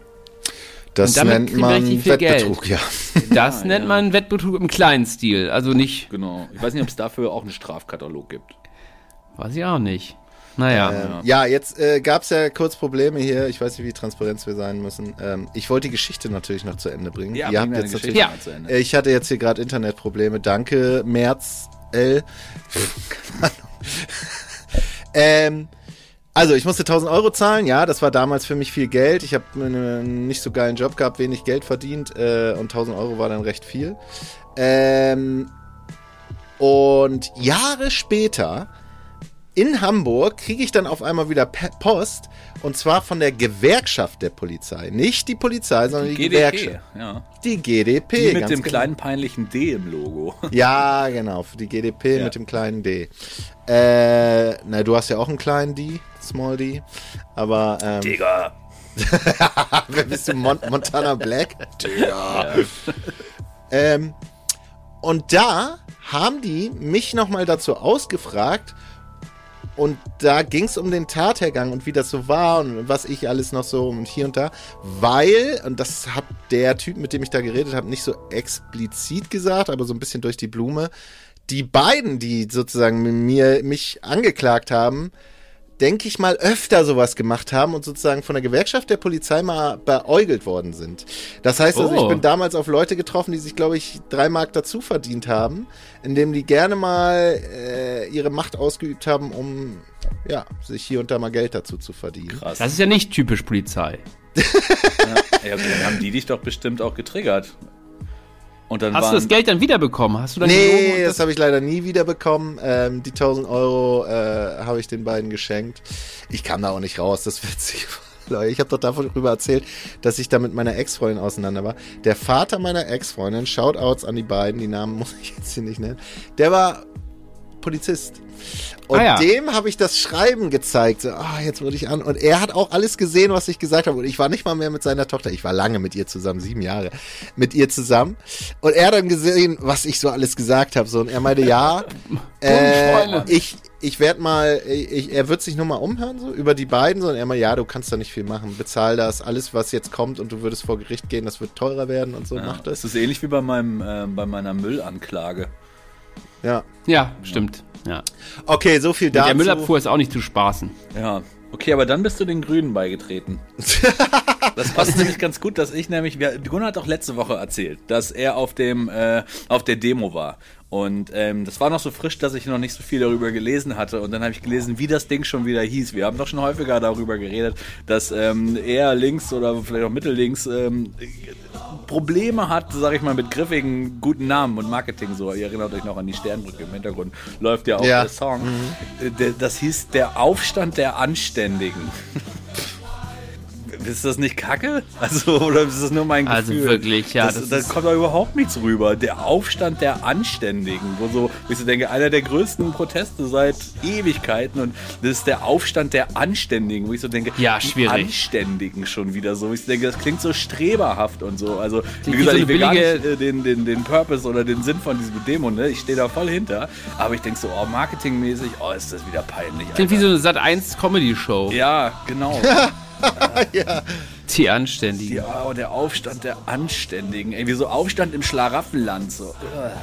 [SPEAKER 2] Das nennt man Wettbetrug, ja.
[SPEAKER 3] Das
[SPEAKER 1] ja,
[SPEAKER 3] nennt
[SPEAKER 1] ja.
[SPEAKER 3] man Wettbetrug im kleinen Stil, also nicht...
[SPEAKER 1] Genau. Ich weiß nicht, ob es dafür auch einen Strafkatalog gibt.
[SPEAKER 3] Weiß ich auch nicht. Naja.
[SPEAKER 2] Ähm, ja. ja, jetzt äh, gab es ja kurz Probleme hier. Ich weiß nicht, wie transparent wir sein müssen. Ähm, ich wollte die Geschichte natürlich noch zu Ende bringen.
[SPEAKER 1] Ja,
[SPEAKER 2] Ihr habt
[SPEAKER 1] bring
[SPEAKER 2] jetzt
[SPEAKER 1] deine
[SPEAKER 2] natürlich,
[SPEAKER 1] Geschichte
[SPEAKER 3] Ja.
[SPEAKER 1] mal zu Ende.
[SPEAKER 2] äh, ich hatte jetzt hier gerade Internetprobleme. Danke, März L. ähm, Also, ich musste tausend Euro zahlen, ja, das war damals für mich viel Geld. Ich habe einen nicht so geilen Job gehabt, wenig Geld verdient äh, und tausend Euro war dann recht viel. Ähm, und Jahre später in Hamburg kriege ich dann auf einmal wieder Post und zwar von der Gewerkschaft der Polizei. Nicht die Polizei, sondern die, die
[SPEAKER 1] G D P,
[SPEAKER 2] Gewerkschaft.
[SPEAKER 1] Ja.
[SPEAKER 2] Die G D P.
[SPEAKER 1] Die mit
[SPEAKER 2] ganz
[SPEAKER 1] dem
[SPEAKER 2] genau.
[SPEAKER 1] kleinen peinlichen D im Logo.
[SPEAKER 2] Ja, genau, die G D P
[SPEAKER 1] Ja.
[SPEAKER 2] mit dem kleinen D. Äh, na, du hast ja auch einen kleinen D, Small D, aber ähm,
[SPEAKER 1] Digga.
[SPEAKER 2] wer bist du, Mon- Montana Black? Digga. Ähm, und da haben die mich nochmal dazu ausgefragt und da ging es um den Tathergang und wie das so war und was ich alles noch so und hier und da, weil, und das hat der Typ, mit dem ich da geredet habe, nicht so explizit gesagt, aber so ein bisschen durch die Blume, die beiden, die sozusagen mit mir, mich angeklagt haben, denke ich mal, öfter sowas gemacht haben und sozusagen von der Gewerkschaft der Polizei mal beäugelt worden sind. Das heißt also,
[SPEAKER 3] Oh.
[SPEAKER 2] ich bin damals auf Leute getroffen, die sich, glaube ich, drei Mark dazu verdient haben, indem die gerne mal äh, ihre Macht ausgeübt haben, um ja, sich hier und da mal Geld dazu zu verdienen.
[SPEAKER 1] Krass.
[SPEAKER 3] Das ist ja nicht typisch Polizei.
[SPEAKER 1] Ja, ja, dann haben die dich doch bestimmt auch getriggert. Und dann
[SPEAKER 3] Hast
[SPEAKER 1] waren,
[SPEAKER 3] du das Geld dann wiederbekommen? Hast du dann
[SPEAKER 2] Nee,
[SPEAKER 3] gelogen und
[SPEAKER 2] das habe ich leider nie wiederbekommen. Ähm, die tausend Euro äh, habe ich den beiden geschenkt. Ich kam da auch nicht raus, das ist witzig. Leute, ich habe doch darüber erzählt, dass ich da mit meiner Ex-Freundin auseinander war. Der Vater meiner Ex-Freundin, Shoutouts an die beiden, die Namen muss ich jetzt hier nicht nennen, der war Polizist. Und
[SPEAKER 3] Ah, ja.
[SPEAKER 2] dem habe ich das Schreiben gezeigt. So, ah, jetzt wurde ich an. Und er hat auch alles gesehen, was ich gesagt habe. Und ich war nicht mal mehr mit seiner Tochter. Ich war lange mit ihr zusammen, sieben Jahre mit ihr zusammen. Und er hat dann gesehen, was ich so alles gesagt habe. So, und er meinte, ja, äh, ich, ich werde mal, ich, er wird sich nur mal umhören, so, über die beiden. So, und er meinte, ja, du kannst da nicht viel machen. Bezahl das, alles, was jetzt kommt und du würdest vor Gericht gehen, das wird teurer werden und so.
[SPEAKER 1] ja,
[SPEAKER 2] Mach das.
[SPEAKER 1] das ist ähnlich wie bei meinem, äh, bei meiner Müllanklage.
[SPEAKER 2] Ja.
[SPEAKER 3] Ja, stimmt. Ja.
[SPEAKER 2] Okay, so viel
[SPEAKER 3] Mit
[SPEAKER 2] dazu.
[SPEAKER 3] der Müllabfuhr ist auch nicht zu spaßen.
[SPEAKER 1] Ja. Okay, aber dann bist du den Grünen beigetreten. Das passt nämlich ganz gut, dass ich nämlich, wir- Gunnar hat auch letzte Woche erzählt, dass er auf dem, äh, auf der Demo war. Und ähm, das war noch so frisch, dass ich noch nicht so viel darüber gelesen hatte. Und dann habe ich gelesen, wie das Ding schon wieder hieß. Wir haben doch schon häufiger darüber geredet, dass ähm, er links oder vielleicht auch mittellinks ähm, Probleme hat, sag ich mal, mit griffigen, guten Namen und Marketing. So, ihr erinnert euch noch an die Sternbrücke im Hintergrund. Läuft ja auch
[SPEAKER 2] Ja.
[SPEAKER 1] der Song. Äh, der- Das hieß Der Aufstand der Anständigen. Ist das nicht Kacke? Also, oder ist das nur mein
[SPEAKER 3] Also
[SPEAKER 1] Gefühl?
[SPEAKER 3] wirklich, ja,
[SPEAKER 1] Das,
[SPEAKER 3] das
[SPEAKER 1] das
[SPEAKER 3] ist-
[SPEAKER 1] kommt doch überhaupt nichts rüber. Der Aufstand der Anständigen. Wo so, wo ich so denke, einer der größten Proteste seit Ewigkeiten. Und das ist der Aufstand der Anständigen. Wo ich so denke,
[SPEAKER 3] Ja,
[SPEAKER 1] die
[SPEAKER 3] schwierig.
[SPEAKER 1] Anständigen schon wieder so. Ich denke, das klingt so streberhaft und so. Also, wie
[SPEAKER 3] wie
[SPEAKER 1] gesagt,
[SPEAKER 3] so eine
[SPEAKER 1] ich will gar
[SPEAKER 3] billige-
[SPEAKER 1] nicht äh, den, den, den Purpose oder den Sinn von diesem Demo, ne? Ich stehe da voll hinter. Aber ich denke so, oh, marketingmäßig, oh, ist das wieder peinlich.
[SPEAKER 3] Klingt wie
[SPEAKER 1] Alter.
[SPEAKER 3] so eine Sat eins Comedy-Show.
[SPEAKER 1] Ja, genau.
[SPEAKER 3] Die Anständigen.
[SPEAKER 1] Ja, oh, der Aufstand der Anständigen. Ey, wie so Aufstand im Schlaraffenland. So.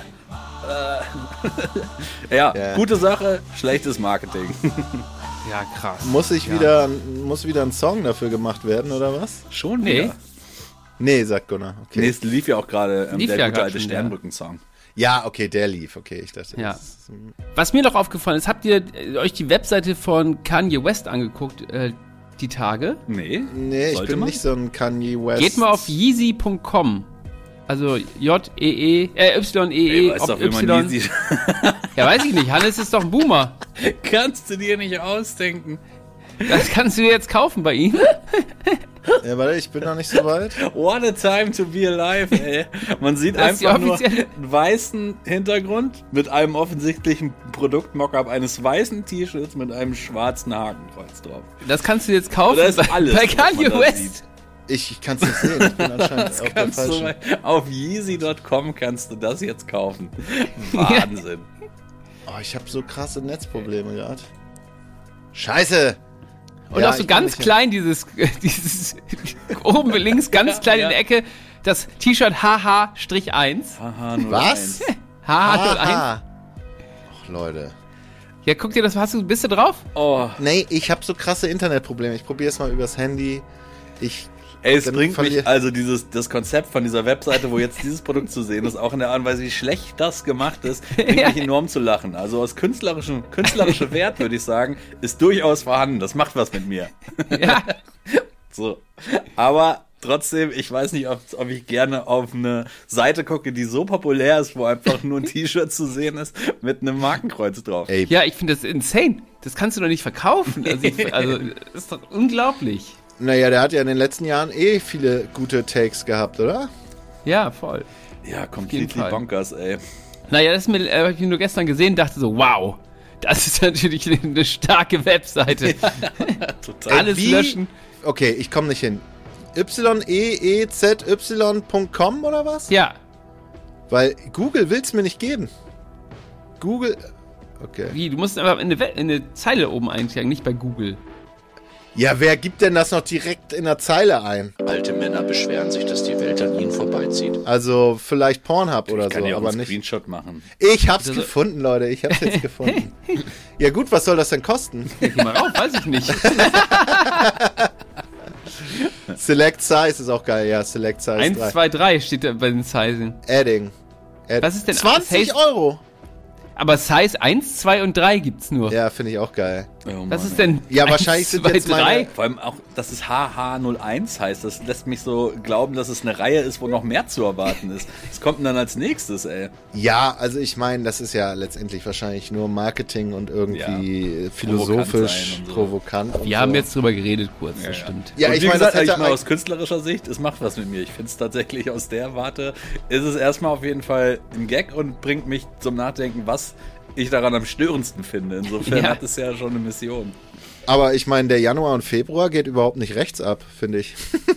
[SPEAKER 1] Äh. ja,
[SPEAKER 2] Ja.
[SPEAKER 1] gute Sache, schlechtes Marketing.
[SPEAKER 3] Ja, krass.
[SPEAKER 2] Muss ich
[SPEAKER 3] Ja.
[SPEAKER 2] wieder, muss wieder ein Song dafür gemacht werden, oder was?
[SPEAKER 1] Schon
[SPEAKER 3] Nee.
[SPEAKER 1] wieder.
[SPEAKER 2] Nee, sagt Gunnar. Okay.
[SPEAKER 1] Nee, es lief ja auch gerade ähm,
[SPEAKER 3] Lief
[SPEAKER 1] der
[SPEAKER 3] ja
[SPEAKER 1] gute
[SPEAKER 3] grad
[SPEAKER 1] alte
[SPEAKER 3] schon, ja.
[SPEAKER 1] Sternbrücken-Song.
[SPEAKER 2] Ja, okay, der lief. Okay, ich dachte.
[SPEAKER 3] Ja.
[SPEAKER 2] das ist-
[SPEAKER 3] Was mir noch aufgefallen ist, habt ihr äh, euch die Webseite von Kanye West angeguckt, äh, die Tage?
[SPEAKER 1] Nee,
[SPEAKER 2] Nee, ich
[SPEAKER 1] Sollte
[SPEAKER 2] bin
[SPEAKER 1] man?
[SPEAKER 2] nicht so ein Kanye West.
[SPEAKER 3] Geht mal auf yeezy punkt com. Also J-E-E, äh, Y-E-E,
[SPEAKER 1] Ey, weiß doch, wie man
[SPEAKER 3] Y.
[SPEAKER 1] die sieht.
[SPEAKER 3] Ja, weiß ich nicht. Hannes ist doch ein Boomer.
[SPEAKER 1] Kannst du dir nicht ausdenken.
[SPEAKER 3] Das kannst du jetzt kaufen bei ihm.
[SPEAKER 2] Ja, warte, ich bin noch nicht so weit.
[SPEAKER 1] What a time to be alive, ey. Man sieht
[SPEAKER 3] Das ist die
[SPEAKER 1] einfach nur
[SPEAKER 3] offizielle-
[SPEAKER 1] einen weißen Hintergrund mit einem offensichtlichen Produktmockup eines weißen T-Shirts mit einem schwarzen Hakenkreuz drauf.
[SPEAKER 3] Das kannst du jetzt kaufen
[SPEAKER 1] Das ist
[SPEAKER 3] bei,
[SPEAKER 1] alles,
[SPEAKER 3] bei
[SPEAKER 1] was man
[SPEAKER 3] Kanye
[SPEAKER 1] da
[SPEAKER 3] West.
[SPEAKER 1] sieht.
[SPEAKER 2] Ich, ich kann es nicht sehen. Ich bin anscheinend auf der
[SPEAKER 1] Kannst du
[SPEAKER 2] falschen.
[SPEAKER 1] mal, auf yeezy punkt com kannst du das jetzt kaufen. Wahnsinn.
[SPEAKER 2] Oh, ich habe so krasse Netzprobleme gerade. Scheiße!
[SPEAKER 3] Und
[SPEAKER 2] Ja,
[SPEAKER 3] auch so
[SPEAKER 2] ich bin
[SPEAKER 3] ganz
[SPEAKER 2] nicht-
[SPEAKER 3] klein dieses, dieses oben links ganz klein
[SPEAKER 1] ja.
[SPEAKER 3] in der Ecke, das T-Shirt H H eins.
[SPEAKER 1] Haha, null
[SPEAKER 2] Was?
[SPEAKER 1] eins.
[SPEAKER 3] H H null eins.
[SPEAKER 2] Aha. Och, Leute.
[SPEAKER 3] Ja, guck dir das, hast du, bist du drauf?
[SPEAKER 1] Oh,
[SPEAKER 2] Nee, ich habe so krasse Internetprobleme. Ich probiere es mal übers Handy. Ich
[SPEAKER 1] Ey, es
[SPEAKER 2] Dann
[SPEAKER 1] bringt
[SPEAKER 2] verlier-
[SPEAKER 1] mich, also dieses, das Konzept von dieser Webseite, wo jetzt dieses Produkt zu sehen ist, auch in der Art und Weise, wie schlecht das gemacht ist, bringt
[SPEAKER 3] Ja.
[SPEAKER 1] mich enorm zu lachen. Also aus künstlerischem, künstlerischer Wert, würde ich sagen, ist durchaus vorhanden. Das macht was mit mir.
[SPEAKER 3] Ja.
[SPEAKER 1] So. Aber trotzdem, ich weiß nicht, ob, ob ich gerne auf eine Seite gucke, die so populär ist, wo einfach nur ein T-Shirt zu sehen ist, mit einem Markenkreuz drauf.
[SPEAKER 2] Ey,
[SPEAKER 3] Ja, ich finde das insane. Das kannst du doch nicht verkaufen. Also, ich, also das ist doch unglaublich.
[SPEAKER 2] naja, der hat ja in den letzten Jahren eh viele gute Takes gehabt, oder?
[SPEAKER 3] Ja, voll.
[SPEAKER 1] Ja,
[SPEAKER 3] jeden
[SPEAKER 1] completely
[SPEAKER 3] Fall.
[SPEAKER 1] bonkers, ey.
[SPEAKER 3] Naja, das äh, habe ich nur gestern gesehen, dachte so, wow, das ist natürlich eine starke Webseite.
[SPEAKER 1] Total.
[SPEAKER 3] Alles
[SPEAKER 2] Wie-
[SPEAKER 3] löschen.
[SPEAKER 2] Okay, ich komme nicht hin. y e e z y punkt com oder was?
[SPEAKER 3] Ja,
[SPEAKER 2] Weil Google will's mir nicht geben. Google. Okay.
[SPEAKER 3] wie, du musst einfach in eine, We- in eine Zeile oben einsteigen, nicht bei Google.
[SPEAKER 2] Ja, wer gibt denn das noch direkt in der Zeile ein?
[SPEAKER 4] Alte Männer beschweren sich, dass die Welt an ihnen vorbeizieht.
[SPEAKER 2] Also vielleicht Pornhub oder
[SPEAKER 1] Ich kann
[SPEAKER 2] so,
[SPEAKER 1] ja auch
[SPEAKER 2] aber
[SPEAKER 1] einen
[SPEAKER 2] nicht.
[SPEAKER 1] Screenshot machen.
[SPEAKER 2] Ich hab's
[SPEAKER 3] Also-
[SPEAKER 2] gefunden, Leute. Ich hab's jetzt gefunden. Ja gut, was soll das denn kosten?
[SPEAKER 3] Geh mal rauf, weiß ich nicht.
[SPEAKER 2] Select Size ist auch geil, ja. Select Size
[SPEAKER 3] eins,
[SPEAKER 2] drei.
[SPEAKER 3] zwei, drei steht da bei den Sizen.
[SPEAKER 2] Adding. Add-
[SPEAKER 3] Was ist denn
[SPEAKER 2] zwanzig
[SPEAKER 3] Size-
[SPEAKER 2] Euro.
[SPEAKER 3] Aber Size eins, zwei und drei gibt's nur.
[SPEAKER 2] Ja, finde ich auch geil.
[SPEAKER 1] Oh,
[SPEAKER 3] Was
[SPEAKER 1] Mann,
[SPEAKER 3] ist denn
[SPEAKER 2] Ja,
[SPEAKER 3] eins,
[SPEAKER 2] wahrscheinlich sind
[SPEAKER 3] zwei,
[SPEAKER 2] jetzt meine-
[SPEAKER 3] drei?
[SPEAKER 1] Vor allem auch, dass es H H null eins heißt, das lässt mich so glauben, dass es eine Reihe ist, wo noch mehr zu erwarten ist. Was kommt denn dann als nächstes, ey?
[SPEAKER 2] Ja, also ich meine, das ist ja letztendlich wahrscheinlich nur Marketing und irgendwie philosophisch
[SPEAKER 1] sein und so.
[SPEAKER 2] provokant. und
[SPEAKER 3] Wir
[SPEAKER 2] so.
[SPEAKER 3] haben jetzt drüber geredet kurz, das
[SPEAKER 1] ja.
[SPEAKER 3] stimmt.
[SPEAKER 2] Ja,
[SPEAKER 1] Und
[SPEAKER 2] ich
[SPEAKER 1] wie
[SPEAKER 2] meine,
[SPEAKER 1] gesagt,
[SPEAKER 2] das hätte
[SPEAKER 1] ich meine,
[SPEAKER 2] eigentlich-
[SPEAKER 1] aus künstlerischer Sicht, es macht was mit mir. Ich finde es tatsächlich aus der Warte, ist es erstmal auf jeden Fall ein Gag und bringt mich zum Nachdenken, was ich daran am störendsten finde. Insofern
[SPEAKER 3] Ja.
[SPEAKER 1] hat es ja schon eine Mission.
[SPEAKER 2] Aber ich meine, der Januar und Februar geht überhaupt nicht rechts ab, finde ich.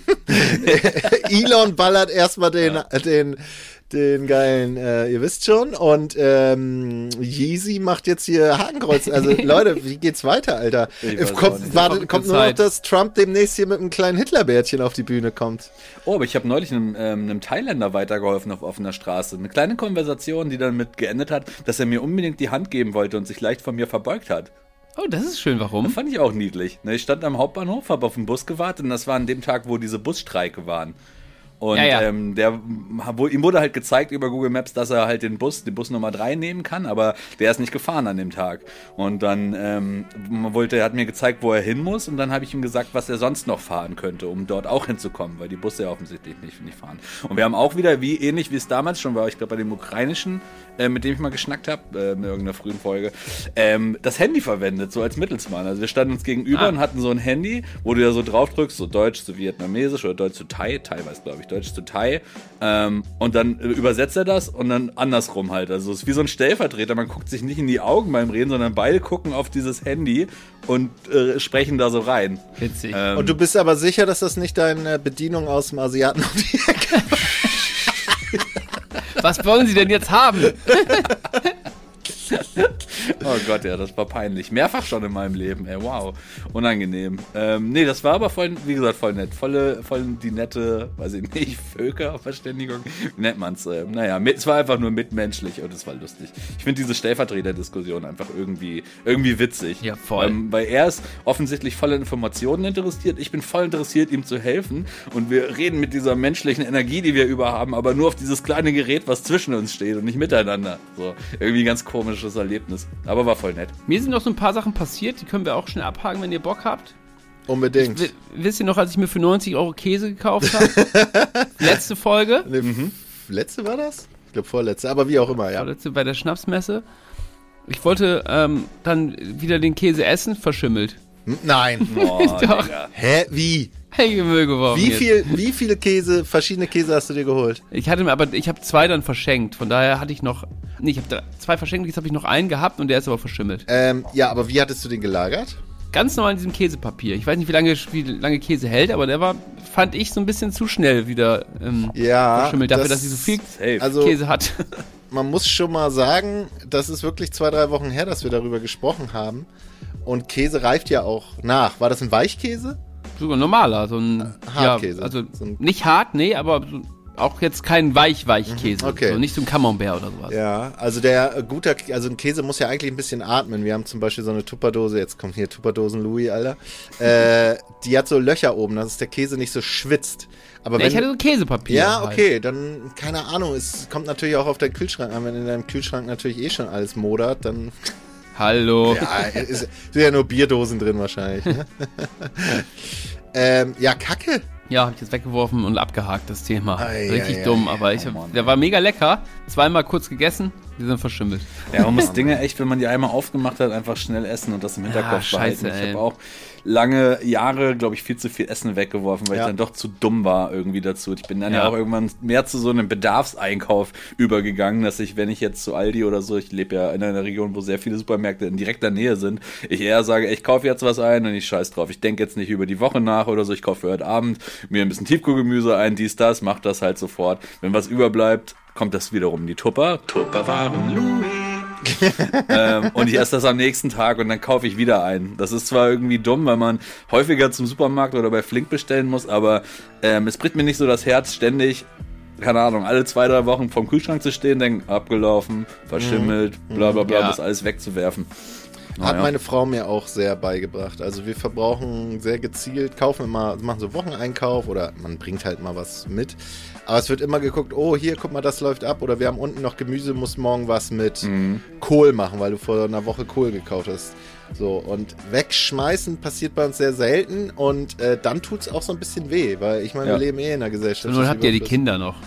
[SPEAKER 2] Elon ballert erstmal den, den, den geilen, äh, ihr wisst schon, und ähm, Yeezy macht jetzt hier Hakenkreuz. Also Leute, wie geht's weiter, Alter?
[SPEAKER 1] Ich
[SPEAKER 2] Es
[SPEAKER 1] weiß auch
[SPEAKER 2] kommt,
[SPEAKER 1] nicht.
[SPEAKER 2] warte,
[SPEAKER 3] Verrückte
[SPEAKER 2] kommt nur noch,
[SPEAKER 3] Zeit.
[SPEAKER 2] dass Trump demnächst hier mit einem kleinen Hitlerbärtchen auf die Bühne kommt.
[SPEAKER 1] Oh, aber ich habe neulich einem, ähm, einem Thailänder weitergeholfen auf offener Straße. Eine kleine Konversation, die dann mit geendet hat, dass er mir unbedingt die Hand geben wollte und sich leicht von mir verbeugt hat.
[SPEAKER 3] Oh, das ist schön, warum?
[SPEAKER 1] Fand ich auch niedlich. Ne, ich stand am Hauptbahnhof, habe auf den Bus gewartet und das war an dem Tag, wo diese Busstreike waren. Und
[SPEAKER 3] Ja, ja.
[SPEAKER 1] Ähm, der, wo, ihm wurde halt gezeigt über Google Maps, dass er halt den Bus, die Bus Nummer drei nehmen kann, aber der ist nicht gefahren an dem Tag. Und dann ähm, wollte, er hat mir gezeigt, wo er hin muss und dann habe ich ihm gesagt, was er sonst noch fahren könnte, um dort auch hinzukommen, weil die Busse ja offensichtlich nicht, nicht fahren. Und wir haben auch wieder, wie ähnlich wie es damals schon war, ich glaube bei dem ukrainischen, äh, mit dem ich mal geschnackt habe, äh, in irgendeiner frühen Folge, ähm, das Handy verwendet, so als Mittelsmann. Also wir standen uns gegenüber
[SPEAKER 3] Ah.
[SPEAKER 1] und hatten so ein Handy, wo du ja so drauf drückst, so Deutsch zu Vietnamesisch oder Deutsch zu Thai, teilweise glaube ich, Deutsch zu Thai, ähm, und dann äh, übersetzt er das und dann andersrum halt. Also es ist wie so ein Stellvertreter, man guckt sich nicht in die Augen beim Reden, sondern beide gucken auf dieses Handy und äh, sprechen da so rein.
[SPEAKER 3] Witzig.
[SPEAKER 1] Ähm,
[SPEAKER 2] Und du bist aber sicher, dass das nicht deine Bedienung aus dem Asiaten um die Ecke
[SPEAKER 3] Was wollen Sie denn jetzt haben?
[SPEAKER 1] Oh Gott, ja, das war peinlich. Mehrfach schon in meinem Leben, ey, wow. Unangenehm. Ähm, nee, das war aber voll, wie gesagt, voll nett. Volle, voll die nette, weiß ich nicht, Völkerverständigung. Wie nennt man's? Ähm, naja, mit, es war einfach nur mitmenschlich und es war lustig. Ich finde diese Stellvertreter-Diskussion einfach irgendwie, irgendwie witzig.
[SPEAKER 3] Ja, voll.
[SPEAKER 1] Ähm, weil er ist offensichtlich voll in Informationen interessiert. Ich bin voll interessiert, ihm zu helfen. Und wir reden mit dieser menschlichen Energie, die wir über haben, aber nur auf dieses kleine Gerät, was zwischen uns steht und nicht miteinander. So, irgendwie ein ganz komisches Erlebnis. Aber war voll nett.
[SPEAKER 3] Mir sind noch so ein paar Sachen passiert, die können wir auch schnell abhaken, wenn ihr Bock habt.
[SPEAKER 2] unbedingt.
[SPEAKER 3] W wisst ihr noch, als ich mir für neunzig Euro Käse gekauft habe? Letzte Folge.
[SPEAKER 2] Ne, Letzte war das? Ich glaube vorletzte, aber wie auch immer, ja.
[SPEAKER 3] Letzte bei der Schnapsmesse. Ich wollte ähm, dann wieder den Käse essen, verschimmelt.
[SPEAKER 2] Hm, Nein.
[SPEAKER 1] Oh,
[SPEAKER 3] Doch.
[SPEAKER 1] Digga.
[SPEAKER 2] Hä? Wie?
[SPEAKER 3] Hey, Müll geworfen.
[SPEAKER 2] Wie
[SPEAKER 3] jetzt.
[SPEAKER 2] viel, wie viele Käse, verschiedene Käse hast du dir geholt?
[SPEAKER 3] Ich hatte mir aber, ich habe zwei dann verschenkt. Von daher hatte ich noch, nee, ich habe zwei verschenkt, jetzt habe ich noch einen gehabt und der ist aber verschimmelt.
[SPEAKER 2] Ähm, ja, aber wie hattest du den gelagert?
[SPEAKER 3] Ganz normal in diesem Käsepapier. Ich weiß nicht, wie lange, wie lange Käse hält, aber der war, fand ich, so ein bisschen zu schnell wieder ähm,
[SPEAKER 2] Ja.
[SPEAKER 3] verschimmelt, dafür,
[SPEAKER 2] das-
[SPEAKER 3] dass sie so viel
[SPEAKER 1] Safe.
[SPEAKER 2] Also,
[SPEAKER 3] Käse hat.
[SPEAKER 2] man muss schon mal sagen, das ist wirklich zwei, drei Wochen her, dass wir darüber gesprochen haben. Und Käse reift ja auch nach. War das ein Weichkäse?
[SPEAKER 3] Sogar normaler, so ein
[SPEAKER 2] Hartkäse.
[SPEAKER 3] Ja, also
[SPEAKER 2] So ein-
[SPEAKER 3] nicht hart, nee, aber so auch jetzt kein Weich-Weich-Käse.
[SPEAKER 2] Okay.
[SPEAKER 3] So, nicht so ein Camembert oder sowas.
[SPEAKER 2] Ja, also der äh, guter, also ein Käse muss ja eigentlich ein bisschen atmen. Wir haben zum Beispiel so eine Tupperdose, jetzt kommt hier Tupperdosen Louis, Alter. Äh, die hat so Löcher oben, dass der Käse nicht so schwitzt. Aber
[SPEAKER 3] Ja,
[SPEAKER 2] wenn,
[SPEAKER 3] ich hatte so Käsepapier.
[SPEAKER 2] ja,
[SPEAKER 3] halt.
[SPEAKER 2] okay, dann, keine Ahnung, es kommt natürlich auch auf deinen Kühlschrank an. Wenn in deinem Kühlschrank natürlich eh schon alles modert, dann,
[SPEAKER 3] Hallo.
[SPEAKER 2] ja, ist, sind ja nur Bierdosen drin wahrscheinlich. Ne? ähm, ja, Kacke.
[SPEAKER 3] Ja, hab ich jetzt weggeworfen und abgehakt, das Thema.
[SPEAKER 2] Ei,
[SPEAKER 3] Richtig
[SPEAKER 2] ei,
[SPEAKER 3] dumm,
[SPEAKER 2] ei.
[SPEAKER 3] aber ich,
[SPEAKER 1] Oh Mann.
[SPEAKER 3] der war mega lecker. Zweimal kurz gegessen, die sind verschimmelt.
[SPEAKER 1] Ja, man muss Dinge echt, wenn man die einmal aufgemacht hat, einfach schnell essen und das im Hinterkopf
[SPEAKER 3] Ja, scheiße,
[SPEAKER 1] behalten. Ich
[SPEAKER 3] ey.
[SPEAKER 1] habe auch lange Jahre, glaube ich, viel zu viel Essen weggeworfen, weil
[SPEAKER 2] Ja.
[SPEAKER 1] ich dann doch zu dumm war irgendwie dazu. Ich bin dann ja,
[SPEAKER 3] Ja.
[SPEAKER 1] auch irgendwann mehr zu so einem Bedarfseinkauf übergegangen, dass ich, wenn ich jetzt zu Aldi oder so, ich lebe ja in einer Region, wo sehr viele Supermärkte in direkter Nähe sind, ich eher sage, ich kaufe jetzt was ein und ich scheiß drauf. Ich denke jetzt nicht über die Woche nach oder so, ich kaufe für heute Abend mir ein bisschen Tiefkühlgemüse ein, dies, das, mach das halt sofort. Wenn was überbleibt, kommt das wiederum in die Tupper. Tupperwaren Louis. ähm, und ich esse das am nächsten Tag und dann kaufe ich wieder ein. Das ist zwar irgendwie dumm, weil man häufiger zum Supermarkt oder bei Flink bestellen muss, aber ähm, es bricht mir nicht so das Herz, ständig, keine Ahnung, alle zwei, drei Wochen vorm Kühlschrank zu stehen, denken, abgelaufen, verschimmelt, bla bla bla,
[SPEAKER 3] Ja.
[SPEAKER 1] das alles wegzuwerfen.
[SPEAKER 2] Hat
[SPEAKER 1] Naja.
[SPEAKER 2] meine Frau mir auch sehr beigebracht. Also wir verbrauchen sehr gezielt, kaufen immer, machen so Wocheneinkauf oder man bringt halt mal was mit. Aber es wird immer geguckt, oh hier, guck mal, das läuft ab. Oder wir haben unten noch Gemüse, muss morgen was mit
[SPEAKER 1] Mhm.
[SPEAKER 2] Kohl machen, weil du vor einer Woche Kohl gekauft hast. So, und wegschmeißen passiert bei uns sehr selten und äh, dann tut's auch so ein bisschen weh, weil ich meine,
[SPEAKER 1] Ja.
[SPEAKER 2] wir leben eh in einer Gesellschaft.
[SPEAKER 3] Und nun
[SPEAKER 2] des
[SPEAKER 3] habt ihr die
[SPEAKER 2] Überflusses.
[SPEAKER 3] Kinder noch.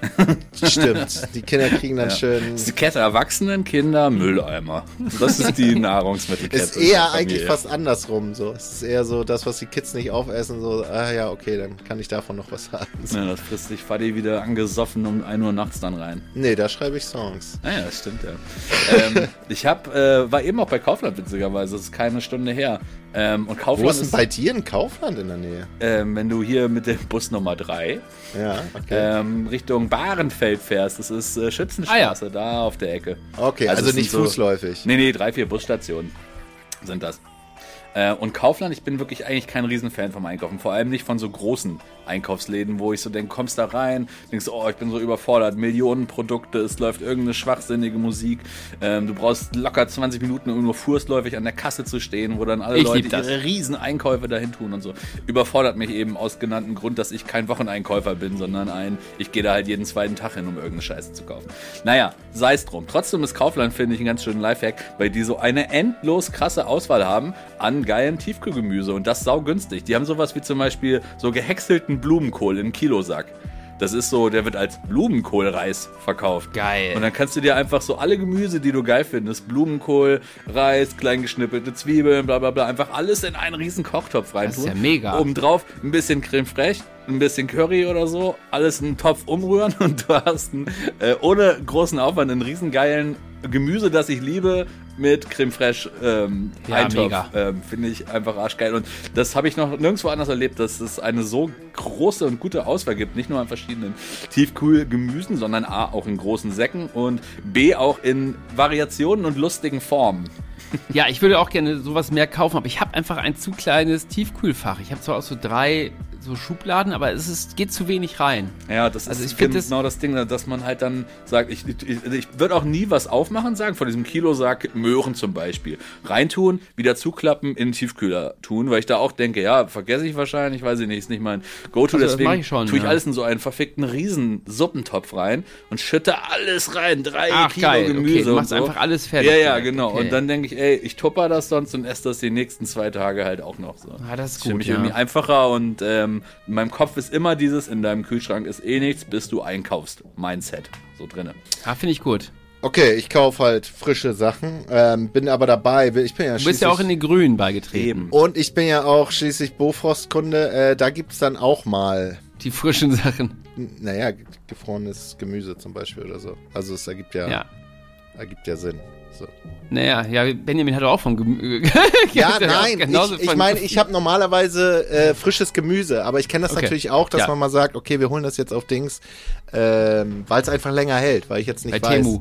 [SPEAKER 2] Stimmt, die Kinder kriegen dann
[SPEAKER 1] Ja.
[SPEAKER 2] schön...
[SPEAKER 1] Das ist die Kette Erwachsenen, Kinder, Mülleimer. Das ist die Nahrungsmittelkette.
[SPEAKER 2] Ist
[SPEAKER 1] in der
[SPEAKER 2] eher
[SPEAKER 1] Familie.
[SPEAKER 2] eigentlich fast andersrum so. Es ist eher so, das, was die Kids nicht aufessen, so, ah ja, okay, dann kann ich davon noch was haben. So.
[SPEAKER 1] Ja, das frisst sich Fadi wieder angesoffen um ein Uhr nachts dann rein.
[SPEAKER 2] Nee, da schreibe ich Songs.
[SPEAKER 1] Ah ja, das stimmt, ja. ähm, ich hab, äh, war eben auch bei Kaufland, witzigerweise. Das ist keine Stunde her. Ähm, und
[SPEAKER 2] Wo
[SPEAKER 1] Kaufland
[SPEAKER 2] ist denn bei dir ein Kaufland in der Nähe?
[SPEAKER 1] ähm, wenn du hier mit dem Bus Nummer drei
[SPEAKER 2] Ja, okay.
[SPEAKER 1] ähm, Richtung Bahrenfeld fährst, das ist äh, Schützenstraße, da auf der Ecke.
[SPEAKER 2] Okay, also,
[SPEAKER 1] es sind
[SPEAKER 2] nicht
[SPEAKER 1] so-
[SPEAKER 2] fußläufig.
[SPEAKER 1] Nee, nee, drei, vier Busstationen sind das. Äh, und Kaufland, ich bin wirklich eigentlich kein Riesenfan vom Einkaufen. Vor allem nicht von so großen Einkaufsläden, wo ich so denke, kommst da rein, denkst, oh, ich bin so überfordert, Millionen Produkte, es läuft irgendeine schwachsinnige Musik. Ähm, du brauchst locker zwanzig Minuten, um nur fußläufig an der Kasse zu stehen, wo dann alle
[SPEAKER 3] Ich
[SPEAKER 1] Leute
[SPEAKER 3] lieb das.
[SPEAKER 1] ihre riesen Einkäufe dahin tun und so. Überfordert mich eben aus genannten Grund, dass ich kein Wocheneinkäufer bin, sondern ein, ich gehe da halt jeden zweiten Tag hin, um irgendeine Scheiße zu kaufen. Naja, sei es drum. Trotzdem ist Kaufland, finde ich, einen ganz schönen Lifehack, weil die so eine endlos krasse Auswahl haben an geilem Tiefkühlgemüse und das saugünstig. Die haben sowas wie zum Beispiel so gehäckselten Blumenkohl in Kilosack. Das ist so, der wird als Blumenkohlreis verkauft.
[SPEAKER 3] Geil.
[SPEAKER 1] Und dann kannst du dir einfach so alle Gemüse, die du geil findest, Blumenkohl, Reis, klein geschnippelte Zwiebeln, bla bla bla, einfach alles in einen riesen Kochtopf reintun.
[SPEAKER 3] Das ist ja mega.
[SPEAKER 1] Obendrauf ein bisschen Creme fraiche, ein bisschen Curry oder so, alles in einen Topf umrühren und du hast einen, äh, ohne großen Aufwand einen riesen geilen Gemüse, das ich liebe, mit Creme fraiche ähm,
[SPEAKER 3] Ja,
[SPEAKER 1] Eintopf.
[SPEAKER 3] mega.
[SPEAKER 1] Ähm, Finde ich einfach arschgeil. Und das habe ich noch nirgendwo anders erlebt, dass es eine so große und gute Auswahl gibt. Nicht nur an verschiedenen Tiefkühlgemüsen, sondern A, auch in großen Säcken und B, auch in Variationen und lustigen Formen.
[SPEAKER 3] Ja, ich würde auch gerne sowas mehr kaufen, aber ich habe einfach ein zu kleines Tiefkühlfach. Ich habe zwar auch so drei so Schubladen, aber es ist, geht zu wenig rein.
[SPEAKER 1] Ja, das
[SPEAKER 3] Also
[SPEAKER 1] ist
[SPEAKER 3] ich find das-
[SPEAKER 1] genau das Ding, dass man halt dann sagt, ich, ich, ich würde auch nie was aufmachen sagen, von diesem Kilosack Möhren zum Beispiel. Reintun, wieder zuklappen, in den Tiefkühler tun, weil ich da auch denke, ja, vergesse ich wahrscheinlich, weiß ich nicht, ist nicht mein Go-To,
[SPEAKER 3] Also das
[SPEAKER 1] deswegen
[SPEAKER 3] mach ich schon,
[SPEAKER 1] tue ich
[SPEAKER 3] ja.
[SPEAKER 1] alles in so einen verfickten riesen Suppentopf rein und schütte alles rein, drei
[SPEAKER 3] Ach,
[SPEAKER 1] Kilo
[SPEAKER 3] geil, okay,
[SPEAKER 1] Gemüse
[SPEAKER 3] du
[SPEAKER 1] und
[SPEAKER 3] machst
[SPEAKER 1] so.
[SPEAKER 3] einfach alles fertig
[SPEAKER 1] Ja, ja,
[SPEAKER 3] direkt,
[SPEAKER 1] genau.
[SPEAKER 3] okay.
[SPEAKER 1] Und dann denke ich, ey, ich tupper das sonst und esse das die nächsten zwei Tage halt auch noch so.
[SPEAKER 3] Ah, das ist
[SPEAKER 1] für
[SPEAKER 3] gut,
[SPEAKER 1] mich
[SPEAKER 3] ja.
[SPEAKER 1] irgendwie einfacher und ähm, in meinem Kopf ist immer dieses, in deinem Kühlschrank ist eh nichts, bis du einkaufst. Mindset, so drinne.
[SPEAKER 3] Ah, finde ich gut.
[SPEAKER 2] Okay, ich kaufe halt frische Sachen, ähm, bin aber dabei, ich bin ja
[SPEAKER 3] Du bist ja auch in
[SPEAKER 2] schließlich-
[SPEAKER 3] den Grünen beigetreten.
[SPEAKER 1] Eben.
[SPEAKER 2] und ich bin ja auch schließlich Bofrost-Kunde, äh, da gibt's dann auch mal,
[SPEAKER 3] Die frischen Sachen.
[SPEAKER 2] n- naja, gefrorenes Gemüse zum Beispiel oder so. Also es ergibt ja,
[SPEAKER 3] Ja.
[SPEAKER 2] ergibt ja Sinn. So.
[SPEAKER 3] Naja, ja, Benjamin hat auch vom Gemüse.
[SPEAKER 2] Ja, nein, ich, ich meine, ich habe normalerweise äh, frisches Gemüse, aber ich kenne das
[SPEAKER 3] Okay.
[SPEAKER 2] natürlich auch, dass
[SPEAKER 3] Ja.
[SPEAKER 2] man mal sagt, okay, wir holen das jetzt auf Dings, ähm, weil es einfach länger hält, weil ich jetzt nicht
[SPEAKER 3] Bei
[SPEAKER 2] weiß.
[SPEAKER 3] Temu.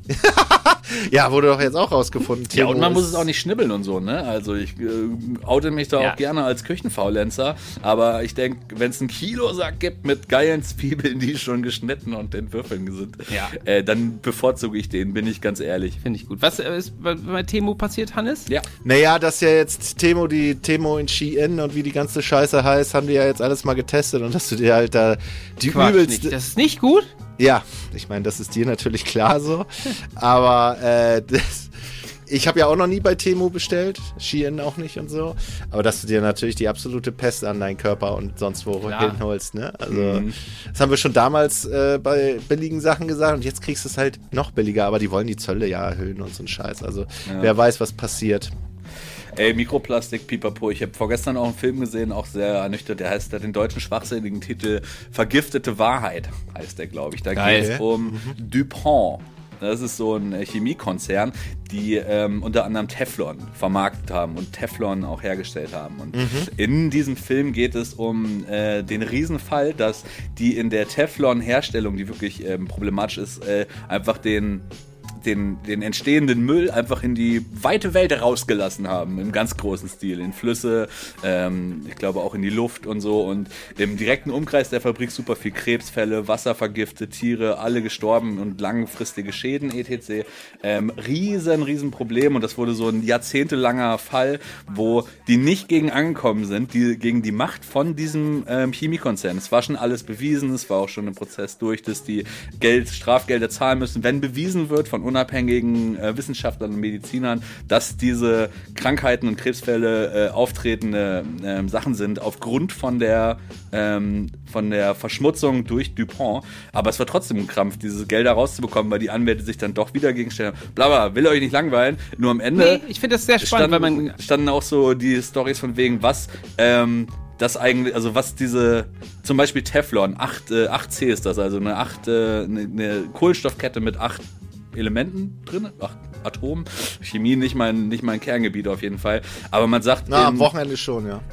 [SPEAKER 2] Ja, wurde doch jetzt auch rausgefunden.
[SPEAKER 1] Ja, und man
[SPEAKER 2] Timo
[SPEAKER 1] muss es auch nicht schnibbeln und so, ne? Also ich äh, oute mich da
[SPEAKER 3] Ja.
[SPEAKER 1] auch gerne als Küchenfaulenzer, aber ich denke, wenn es einen Kilosack gibt mit geilen Zwiebeln, die schon geschnitten und in Würfeln sind,
[SPEAKER 3] Ja.
[SPEAKER 1] äh, dann bevorzuge ich den, bin ich ganz ehrlich.
[SPEAKER 3] Finde ich gut. Was äh, ist bei, bei Temu passiert, Hannes?
[SPEAKER 1] Ja.
[SPEAKER 2] Naja, dass ja jetzt Temo, die Temo in Shein und wie die ganze Scheiße heißt, haben die ja jetzt alles mal getestet und dass du dir halt da die
[SPEAKER 3] Quatsch,
[SPEAKER 2] übelste...
[SPEAKER 3] nicht. Das ist nicht gut?
[SPEAKER 2] Ja, ich meine, das ist dir natürlich klar so, aber äh, das, ich habe ja auch noch nie bei Temu bestellt, Shein auch nicht und so, aber dass du dir natürlich die absolute Pest an deinen Körper und sonst wo
[SPEAKER 3] Klar.
[SPEAKER 2] hinholst, ne? Also
[SPEAKER 1] Mhm.
[SPEAKER 2] das haben wir schon damals äh, bei billigen Sachen gesagt und jetzt kriegst du es halt noch billiger, aber die wollen die Zölle ja erhöhen und so ein Scheiß, also
[SPEAKER 1] Ja.
[SPEAKER 2] wer weiß, was passiert.
[SPEAKER 1] Ey, Mikroplastik, Pipapo. Ich habe vorgestern auch einen Film gesehen, auch sehr ernüchtert. Der heißt, der hat den deutschen schwachsinnigen Titel Vergiftete Wahrheit, heißt der, glaube ich. Da
[SPEAKER 3] Geil.
[SPEAKER 1] geht es um DuPont. Das ist so ein Chemiekonzern, die ähm, unter anderem Teflon vermarktet haben und Teflon auch hergestellt haben. Und in diesem Film geht es um äh, den Riesenfall, dass die in der Teflon-Herstellung, die wirklich ähm, problematisch ist, äh, einfach den Den, den entstehenden Müll einfach in die weite Welt rausgelassen haben, im ganz großen Stil, in Flüsse, ähm, ich glaube auch in die Luft und so und im direkten Umkreis der Fabrik super viel Krebsfälle, Wasser vergiftet, Tiere, alle gestorben und langfristige Schäden et cetera. Ähm, riesen, riesen Problem und das wurde so ein jahrzehntelanger Fall, wo die nicht gegen angekommen sind, die gegen die Macht von diesem ähm, Chemiekonzern. Es war schon alles bewiesen, es war auch schon ein Prozess durch, dass die Geld, Strafgelder zahlen müssen, wenn bewiesen wird von unabhängigen äh, Wissenschaftlern und Medizinern, dass diese Krankheiten und Krebsfälle äh, auftretende äh, Sachen sind aufgrund von der ähm, von der Verschmutzung durch DuPont. Aber es war trotzdem ein Krampf, diese Gelder rauszubekommen, weil die Anwälte sich dann doch wieder gegenstellen. Blabla, will euch nicht langweilen. Nur am Ende
[SPEAKER 3] Nee, ich finde das sehr spannend,
[SPEAKER 1] standen,
[SPEAKER 3] weil man...
[SPEAKER 1] standen auch so die Storys von wegen, was ähm, das eigentlich, also was diese, zum Beispiel Teflon, acht C ist das, also eine acht, äh, eine, eine Kohlenstoffkette mit acht Elementen drin, ach, Atomen, Chemie nicht mein, nicht mein Kerngebiet auf jeden Fall, aber man sagt...
[SPEAKER 2] Na, am
[SPEAKER 1] in-
[SPEAKER 2] Wochenende schon, ja.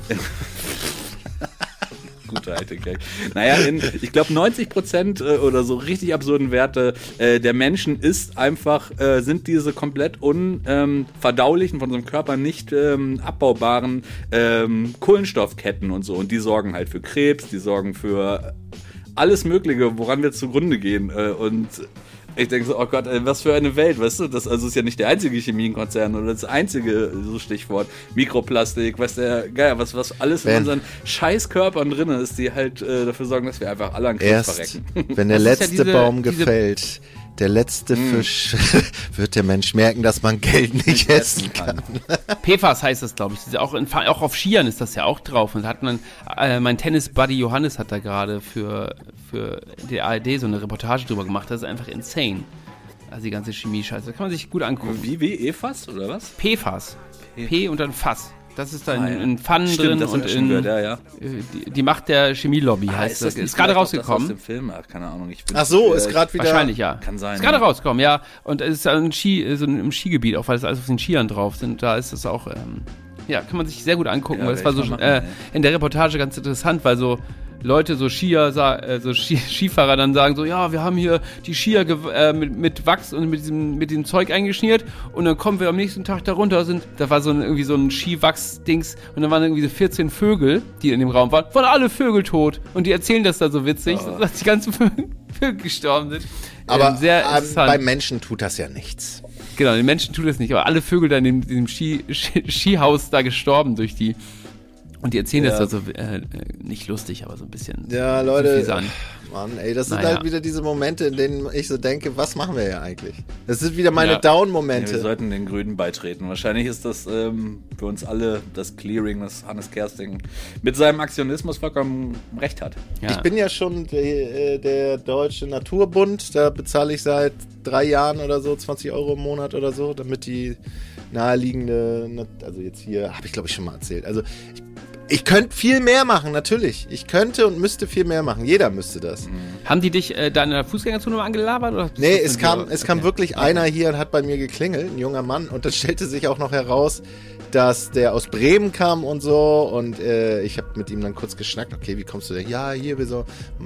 [SPEAKER 1] Guter alte Gag. Naja, in, ich glaube neunzig Prozent äh, oder so richtig absurden Werte äh, der Menschen ist einfach, äh, sind diese komplett unverdaulichen, von unserem Körper nicht ähm, abbaubaren ähm, Kohlenstoffketten und so. Und die sorgen halt für Krebs, die sorgen für alles Mögliche, woran wir zugrunde gehen. Äh, und ich denke so, oh Gott, ey, was für eine Welt, weißt du? Das also ist ja nicht der einzige Chemiekonzern oder das einzige, so Stichwort, Mikroplastik, was der, geil, was, was alles in
[SPEAKER 2] Wenn-
[SPEAKER 1] unseren Scheißkörpern drin ist, die halt äh, dafür sorgen, dass wir einfach alle an Krebs
[SPEAKER 2] Erst,
[SPEAKER 1] verrecken.
[SPEAKER 2] wenn der
[SPEAKER 3] Das ist ja
[SPEAKER 2] letzte
[SPEAKER 3] diese-
[SPEAKER 2] Baum
[SPEAKER 3] diese-
[SPEAKER 2] gefällt, der letzte
[SPEAKER 1] Mm.
[SPEAKER 2] Fisch, wird der Mensch merken, dass man Geld nicht essen kann.
[SPEAKER 3] P F A S heißt das, glaube ich. Das ist ja auch, in, auch auf Skiern ist das ja auch drauf. Und da hat man, äh, mein Tennis-Buddy Johannes hat da gerade für, für die A R D so eine Reportage drüber gemacht. Das ist einfach insane. Also die ganze Chemie-Scheiße. Da kann man sich gut angucken.
[SPEAKER 1] Wie, wie, E F A S oder was?
[SPEAKER 3] P F A S. P und dann Fass. Das ist da in,
[SPEAKER 1] Ah, ja.
[SPEAKER 3] in Pfannen
[SPEAKER 1] Stimmt,
[SPEAKER 3] drin
[SPEAKER 1] das hab
[SPEAKER 3] und
[SPEAKER 1] ich schon
[SPEAKER 3] in
[SPEAKER 1] gehört, ja, ja.
[SPEAKER 3] äh, die, die Macht der Chemielobby
[SPEAKER 1] Ah,
[SPEAKER 3] heißt das.
[SPEAKER 1] nicht
[SPEAKER 3] Ist gerade
[SPEAKER 1] vielleicht auch das
[SPEAKER 3] rausgekommen.
[SPEAKER 1] aus dem Film? Ach, keine Ahnung. Ich bin,
[SPEAKER 2] Ach so,
[SPEAKER 1] äh,
[SPEAKER 2] ist gerade wieder...
[SPEAKER 3] Wahrscheinlich, ja.
[SPEAKER 1] Kann sein,
[SPEAKER 3] Ist gerade
[SPEAKER 1] ja.
[SPEAKER 3] rausgekommen, ja. Und es ist ein Ski, so ein, im Skigebiet, auch weil es alles auf den Skiern drauf sind. Da ist es auch, ähm, ja, kann man sich sehr gut angucken.
[SPEAKER 1] Ja,
[SPEAKER 3] weil es
[SPEAKER 1] werd
[SPEAKER 3] war
[SPEAKER 1] ich
[SPEAKER 3] so
[SPEAKER 1] mal machen,
[SPEAKER 3] äh, in der Reportage ganz interessant, weil so Leute, so Skier, sa- äh, so Ski Skifahrer dann sagen so, ja, wir haben hier die Skier gew- äh, mit, mit Wachs und mit diesem, mit dem Zeug eingeschmiert und dann kommen wir am nächsten Tag da runter, sind, da war so ein, irgendwie so ein Skiwachs-Dings und dann waren irgendwie so vierzehn Vögel, die in dem Raum waren, waren alle Vögel tot und die erzählen das da so witzig,
[SPEAKER 1] Oh.
[SPEAKER 3] dass die ganzen Vögel, Vögel gestorben sind.
[SPEAKER 2] Aber
[SPEAKER 3] ähm, sehr
[SPEAKER 2] ähm,
[SPEAKER 3] interessant.
[SPEAKER 2] beim Menschen tut das ja nichts.
[SPEAKER 3] Genau, den Menschen tut das nicht, aber alle Vögel da in dem, in dem Ski, Ski, Skihaus da gestorben durch die. Und die erzählen
[SPEAKER 1] Ja.
[SPEAKER 3] das da so, äh, nicht lustig, aber so ein bisschen.
[SPEAKER 2] Ja, Leute,
[SPEAKER 3] suffisant.
[SPEAKER 2] Mann, ey, das sind
[SPEAKER 3] Naja.
[SPEAKER 2] halt wieder diese Momente, in denen ich so denke, was machen wir hier eigentlich? Das sind wieder meine
[SPEAKER 3] Ja.
[SPEAKER 1] Ja, wir
[SPEAKER 2] Down-Momente.
[SPEAKER 1] sollten den Grünen beitreten. Wahrscheinlich ist das ähm, für uns alle das Clearing, das Hannes Kersting mit seinem Aktionismus vollkommen recht hat.
[SPEAKER 3] Ja.
[SPEAKER 2] Ich bin ja schon der, äh, der Deutsche Naturbund, da bezahle ich seit drei Jahren oder so zwanzig Euro im Monat oder so, damit die naheliegende, Nat- also jetzt hier, habe ich glaube ich schon mal erzählt, also ich, ich könnte viel mehr machen, natürlich. Ich könnte und müsste viel mehr machen. Jeder müsste das.
[SPEAKER 3] Haben die dich äh, da in der Fußgängerzone mal angelabert? Oder
[SPEAKER 2] Nee,
[SPEAKER 3] bist du
[SPEAKER 2] es
[SPEAKER 3] von
[SPEAKER 2] kam,
[SPEAKER 3] dir-
[SPEAKER 2] es kam
[SPEAKER 3] okay.
[SPEAKER 2] wirklich einer hier und hat bei mir geklingelt, ein junger Mann, und das stellte sich auch noch heraus, dass der aus Bremen kam und so, und äh, ich habe mit ihm dann kurz geschnackt, okay, wie kommst du denn? Ja, hier, wir so, hm,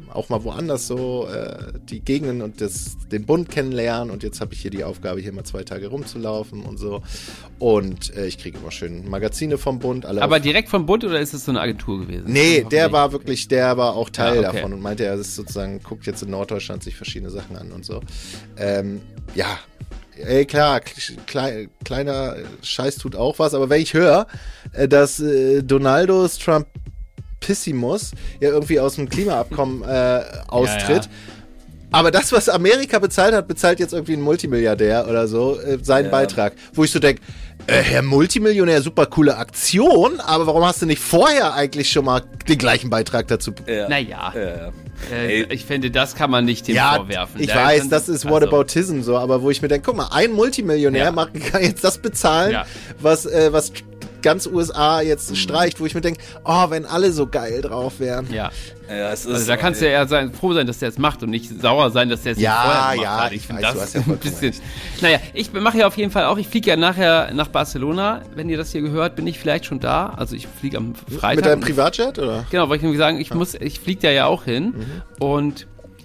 [SPEAKER 2] auch mal woanders so äh, die Gegenden und das, den Bund kennenlernen. Und jetzt habe ich hier die Aufgabe, hier mal zwei Tage rumzulaufen und so. Und äh, ich kriege immer schön Magazine vom Bund. Alle
[SPEAKER 3] Aber
[SPEAKER 2] auf-
[SPEAKER 3] direkt vom Bund oder ist es so eine Agentur gewesen?
[SPEAKER 2] Nee, der war wirklich, der war auch Teil
[SPEAKER 3] Ja, okay.
[SPEAKER 2] davon und meinte, er ist sozusagen, guckt jetzt in Norddeutschland sich verschiedene Sachen an und so. Ähm, ja, ey, klar, klei- kleiner Scheiß tut auch was, aber wenn ich höre, äh, dass äh, Donaldos Trumpissimus ja irgendwie aus dem Klimaabkommen äh, austritt,
[SPEAKER 3] Ja, ja.
[SPEAKER 2] aber das, was Amerika bezahlt hat, bezahlt jetzt irgendwie ein Multimilliardär oder so, äh, seinen
[SPEAKER 1] Ja.
[SPEAKER 2] Beitrag. Wo ich so denke, äh, Herr Multimillionär, super coole Aktion, aber warum hast du nicht vorher eigentlich schon mal den gleichen Beitrag dazu?
[SPEAKER 1] Ja.
[SPEAKER 3] Naja,
[SPEAKER 1] Ja, ja.
[SPEAKER 3] äh,
[SPEAKER 1] Ey.
[SPEAKER 3] ich finde, das kann man nicht dem
[SPEAKER 2] Ja,
[SPEAKER 3] vorwerfen.
[SPEAKER 2] ich
[SPEAKER 3] Da
[SPEAKER 2] weiß,
[SPEAKER 3] kann-
[SPEAKER 2] das ist
[SPEAKER 3] also,
[SPEAKER 2] Whataboutism so, aber wo ich mir denke, guck mal, ein Multimillionär
[SPEAKER 3] Ja.
[SPEAKER 2] macht, kann jetzt das bezahlen,
[SPEAKER 3] Ja.
[SPEAKER 2] was, äh, was ganz U S A jetzt streicht, wo ich mir denke, oh, wenn alle so geil drauf wären.
[SPEAKER 3] Ja,
[SPEAKER 1] Ja, es ist,
[SPEAKER 3] also da kannst du ja eher sein, froh sein, dass der es macht und nicht sauer sein, dass der es nicht
[SPEAKER 2] Ja,
[SPEAKER 3] vorher gemacht
[SPEAKER 2] ja,
[SPEAKER 3] hat.
[SPEAKER 2] ich
[SPEAKER 3] finde
[SPEAKER 2] weiß, du
[SPEAKER 3] das
[SPEAKER 2] hast ja
[SPEAKER 3] ein
[SPEAKER 2] vollkommen
[SPEAKER 3] bisschen. Naja, ich mache ja auf jeden Fall auch, ich fliege ja nachher nach Barcelona. Wenn ihr das hier gehört, bin ich vielleicht schon da. Also ich fliege am Freitag.
[SPEAKER 2] Mit deinem
[SPEAKER 3] und-
[SPEAKER 2] Privatjet, oder?
[SPEAKER 3] Genau, wollte ich nämlich sagen, ich muss, ich fliege da ja auch hin und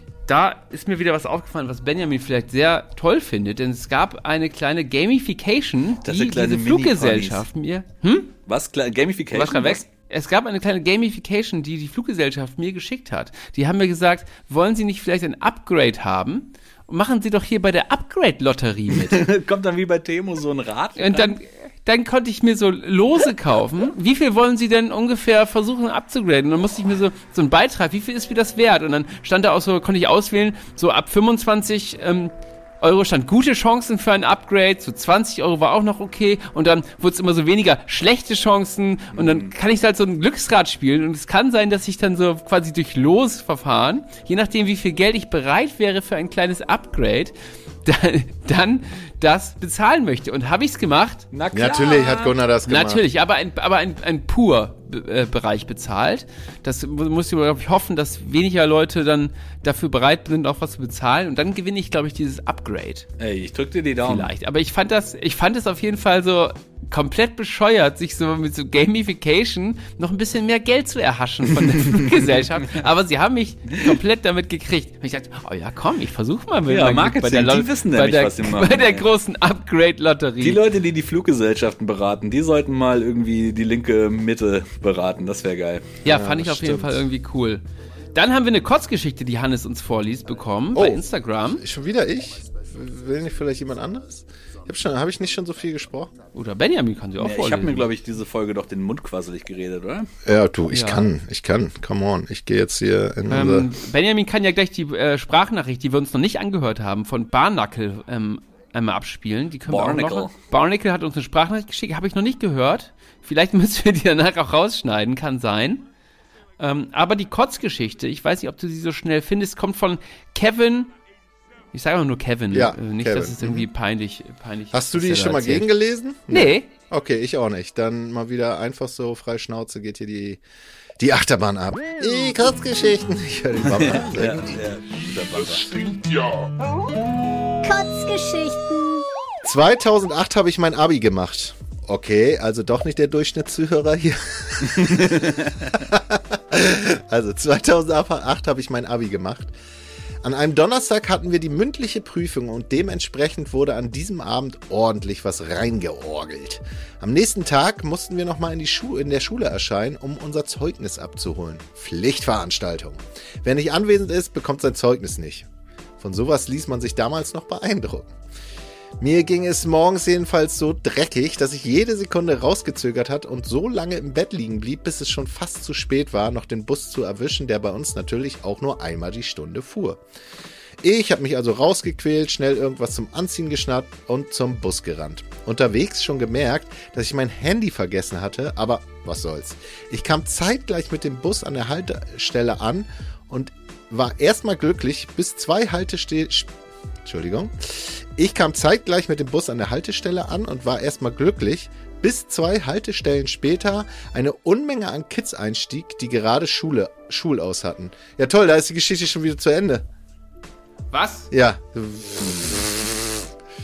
[SPEAKER 3] da ist mir wieder was aufgefallen, was Benjamin vielleicht sehr toll findet, denn es gab eine kleine Gamification,
[SPEAKER 1] Das
[SPEAKER 3] die
[SPEAKER 1] sind kleine
[SPEAKER 3] diese Fluggesellschaft mir, hm?
[SPEAKER 1] Was? Kle- Gamification?
[SPEAKER 3] Was gerade weg?
[SPEAKER 1] Was?
[SPEAKER 3] Es gab eine kleine Gamification, die die Fluggesellschaft mir geschickt hat. Die haben mir gesagt, wollen Sie nicht vielleicht ein Upgrade haben? Und machen Sie doch hier bei der Upgrade-Lotterie mit.
[SPEAKER 1] Kommt dann wie bei Temo so ein Rad?
[SPEAKER 3] Und dann, dann konnte ich mir so Lose kaufen. Wie viel wollen Sie denn ungefähr versuchen abzugraden? Und dann musste ich mir so, so einen Beitrag, wie viel ist mir das wert? Und dann stand da auch so, konnte ich auswählen, so ab fünfundzwanzig ähm, Euro stand gute Chancen für ein Upgrade, so zwanzig Euro war auch noch okay und dann wurde es immer so weniger schlechte Chancen und dann kann ich halt so ein Glücksrad spielen und es kann sein, dass ich dann so quasi durch Losverfahren, je nachdem wie viel Geld ich bereit wäre für ein kleines Upgrade, dann, dann das bezahlen möchte. Und habe ich es gemacht?
[SPEAKER 1] Na klar.
[SPEAKER 2] Natürlich hat Gunnar das gemacht.
[SPEAKER 3] Natürlich, aber ein, aber ein, ein Pur-Bereich bezahlt. Das mu- muss ich, glaube ich, hoffen, dass weniger Leute dann dafür bereit sind, auch was zu bezahlen. Und dann gewinne ich, glaube ich, dieses Upgrade.
[SPEAKER 1] Ey, ich drück dir die Daumen.
[SPEAKER 3] Vielleicht. Aber ich fand das, ich fand es auf jeden Fall so komplett bescheuert, sich so mit so Gamification noch ein bisschen mehr Geld zu erhaschen von der Fluggesellschaft. Aber sie haben mich komplett damit gekriegt. Und ich dachte, oh ja, komm, ich versuche mal mit
[SPEAKER 1] Ja,
[SPEAKER 3] meinem Glück
[SPEAKER 1] Marketing,
[SPEAKER 3] bei der, Lo-
[SPEAKER 1] die wissen
[SPEAKER 3] bei
[SPEAKER 1] nämlich,
[SPEAKER 3] der,
[SPEAKER 1] was sie machen,
[SPEAKER 3] bei der
[SPEAKER 1] ey.
[SPEAKER 3] großen Upgrade-Lotterie.
[SPEAKER 1] Die Leute, die die Fluggesellschaften beraten, die sollten mal irgendwie die linke Mitte beraten. Das wäre geil.
[SPEAKER 3] Ja, fand ich auf jeden
[SPEAKER 2] stimmt.
[SPEAKER 3] Fall irgendwie cool. Dann haben wir eine Kotzgeschichte, die Hannes uns vorliest, bekommen bei
[SPEAKER 2] Oh.
[SPEAKER 3] Instagram.
[SPEAKER 2] Schon wieder ich? Will nicht vielleicht jemand anderes? Ich hab schon, habe ich nicht schon so viel gesprochen?
[SPEAKER 3] Oder Benjamin kann sie auch
[SPEAKER 1] Ja, ich
[SPEAKER 3] vorlesen.
[SPEAKER 1] habe mir, glaube ich, diese Folge doch den Mund quasselig geredet, oder?
[SPEAKER 2] Ja, du, ich
[SPEAKER 3] Ja.
[SPEAKER 2] kann, ich kann. Come on, ich gehe jetzt hier in
[SPEAKER 3] ähm,
[SPEAKER 2] unser...
[SPEAKER 3] Benjamin kann ja gleich die äh, Sprachnachricht, die wir uns noch nicht angehört haben, von Barnacle ähm, einmal abspielen. Die können wir
[SPEAKER 1] Barnacle.
[SPEAKER 3] auch noch. Barnacle hat uns eine Sprachnachricht geschickt, habe ich noch nicht gehört. Vielleicht müssen wir die danach auch rausschneiden, kann sein. Ähm, aber die Kotzgeschichte, ich weiß nicht, ob du sie so schnell findest, kommt von Kevin. Ich sage auch nur Kevin,
[SPEAKER 2] Ja,
[SPEAKER 3] äh, nicht,
[SPEAKER 2] Kevin.
[SPEAKER 3] dass es irgendwie peinlich, peinlich
[SPEAKER 2] Hast du
[SPEAKER 3] was
[SPEAKER 2] die
[SPEAKER 3] der da
[SPEAKER 2] schon mal
[SPEAKER 3] erzählt.
[SPEAKER 2] gegengelesen?
[SPEAKER 3] Nee.
[SPEAKER 2] Okay, ich auch nicht. Dann mal wieder einfach so frei Schnauze geht hier die, die Achterbahn ab. Die Kurzgeschichten. Ich höre den Baba.
[SPEAKER 1] Ja, ja, guter Bumper.
[SPEAKER 5] Kurzgeschichten.
[SPEAKER 2] zweitausendacht habe ich mein Abi gemacht. Okay, also doch nicht der Durchschnittszuhörer hier. Also zweitausendacht habe ich mein Abi gemacht. An einem Donnerstag hatten wir die mündliche Prüfung und dementsprechend wurde an diesem Abend ordentlich was reingeorgelt. Am nächsten Tag mussten wir nochmal in, die Schu- in der Schule erscheinen, um unser Zeugnis abzuholen. Pflichtveranstaltung. Wer nicht anwesend ist, bekommt sein Zeugnis nicht. Von sowas ließ man sich damals noch beeindrucken. Mir ging es morgens jedenfalls so dreckig, dass ich jede Sekunde rausgezögert hat und so lange im Bett liegen blieb, bis es schon fast zu spät war, noch den Bus zu erwischen, der bei uns natürlich auch nur einmal die Stunde fuhr. Ich habe mich also rausgequält, schnell irgendwas zum Anziehen geschnappt und zum Bus gerannt. Unterwegs schon gemerkt, dass ich mein Handy vergessen hatte, aber was soll's. Ich kam zeitgleich mit dem Bus an der Haltestelle an und war erstmal glücklich, bis zwei Haltestellen... Entschuldigung. Ich kam zeitgleich mit dem Bus an der Haltestelle an und war erstmal glücklich, bis zwei Haltestellen später eine Unmenge an Kids einstieg, die gerade Schule, Schulaus hatten. Ja toll, da ist die Geschichte schon wieder zu Ende.
[SPEAKER 3] Was?
[SPEAKER 2] Ja.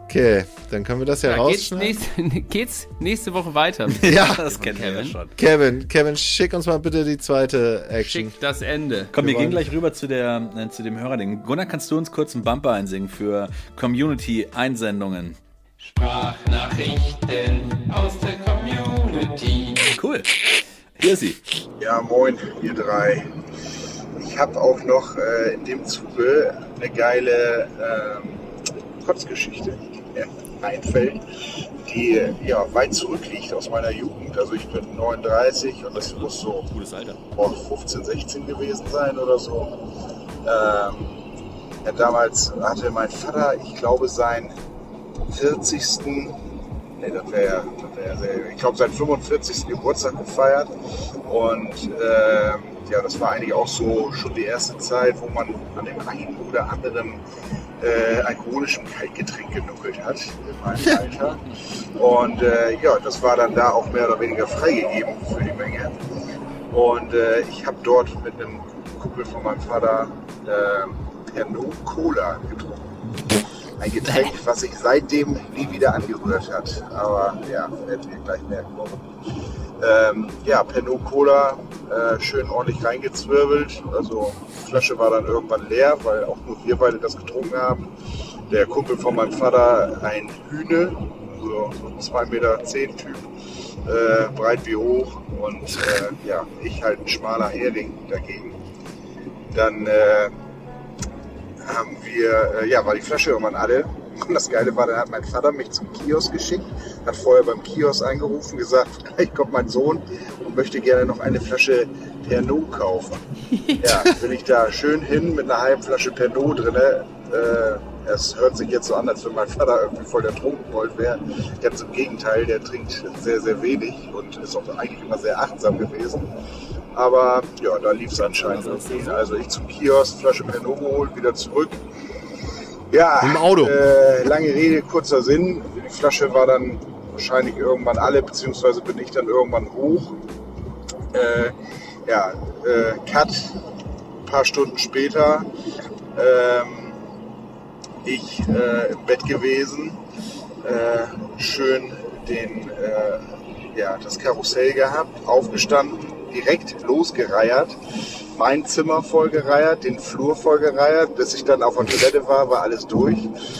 [SPEAKER 2] Okay, dann können wir das ja,
[SPEAKER 3] Ja, geht's,
[SPEAKER 2] rausschneiden.
[SPEAKER 3] nächste, geht's nächste Woche weiter?
[SPEAKER 2] Ja,
[SPEAKER 1] Das kennen wir ja
[SPEAKER 3] Kevin.
[SPEAKER 1] schon.
[SPEAKER 2] Kevin, Kevin, schick uns mal bitte die zweite Action.
[SPEAKER 3] Schick das Ende.
[SPEAKER 1] Komm, wir
[SPEAKER 2] Wir
[SPEAKER 1] gehen
[SPEAKER 2] wollen-
[SPEAKER 1] gleich rüber zu, der, äh, zu dem Hörerding. Gunnar, kannst du uns kurz einen Bumper einsingen für Community-Einsendungen?
[SPEAKER 5] Sprachnachrichten aus der Community.
[SPEAKER 1] Cool. Hier ist sie.
[SPEAKER 6] Ja, moin, ihr drei. Ich habe auch noch äh, in dem Zuge eine geile ähm, Kotzgeschichte, die mir einfällt, die ja weit zurückliegt aus meiner Jugend. Also ich bin neununddreißig und das muss so
[SPEAKER 1] Gutes Alter.
[SPEAKER 6] boah, fünfzehn, sechzehn gewesen sein oder so. Ähm, ja, damals hatte mein Vater, ich glaube, seinen vierzigsten Nee, das wäre ja, das wär ja sehr, ich glaube, seinen fünfundvierzigsten Geburtstag gefeiert. Und äh, ja, das war eigentlich auch so schon die erste Zeit, wo man an dem einen oder anderen äh, alkoholischen Kaltgetränk genuckelt hat in meinem Alter. Und äh, ja, das war dann da auch mehr oder weniger freigegeben für die Menge. Und äh, ich habe dort mit einem Kumpel von meinem Vater äh, Pernod Cola getrunken. Ein Getränk, was sich seitdem nie wieder angerührt hat. Aber ja, werdet ihr gleich merken, warum. Ähm, ja, Pernod Cola äh, schön ordentlich reingezwirbelt. Also die Flasche war dann irgendwann leer, weil auch nur wir beide das getrunken haben. Der Kumpel von meinem Vater, ein Hühne, so ein zwei Meter zehn Typ, äh, breit wie hoch. Und äh, ja, ich halt ein schmaler Hering dagegen. Dann äh, haben wir, äh, ja, war die Flasche irgendwann alle. Und das Geile war, dann hat mein Vater mich zum Kiosk geschickt, hat vorher beim Kiosk eingerufen, gesagt, gleich kommt mein Sohn und möchte gerne noch eine Flasche Pernod kaufen. Ja, bin ich da schön hin mit einer halben Flasche Pernod drin. Äh, es hört sich jetzt so an, als wenn mein Vater irgendwie voll der Trunkenbold wäre. Ganz im Gegenteil, der trinkt sehr, sehr wenig und ist auch eigentlich immer sehr achtsam gewesen. Aber ja, da lief es anscheinend irgendwie. Also ich zum Kiosk, Flasche Pernod geholt, wieder zurück. Ja,
[SPEAKER 2] Im Auto.
[SPEAKER 6] Äh, lange Rede, kurzer Sinn. Die Flasche war dann wahrscheinlich irgendwann alle, beziehungsweise bin ich dann irgendwann hoch. Äh, ja, äh, Cut, ein paar Stunden später. Ähm, ich äh, im Bett gewesen, äh, schön den, äh, ja, das Karussell gehabt, aufgestanden, direkt losgereiert, mein Zimmer vollgereiert, den Flur vollgereiert, bis ich dann auf der Toilette war, war alles durch.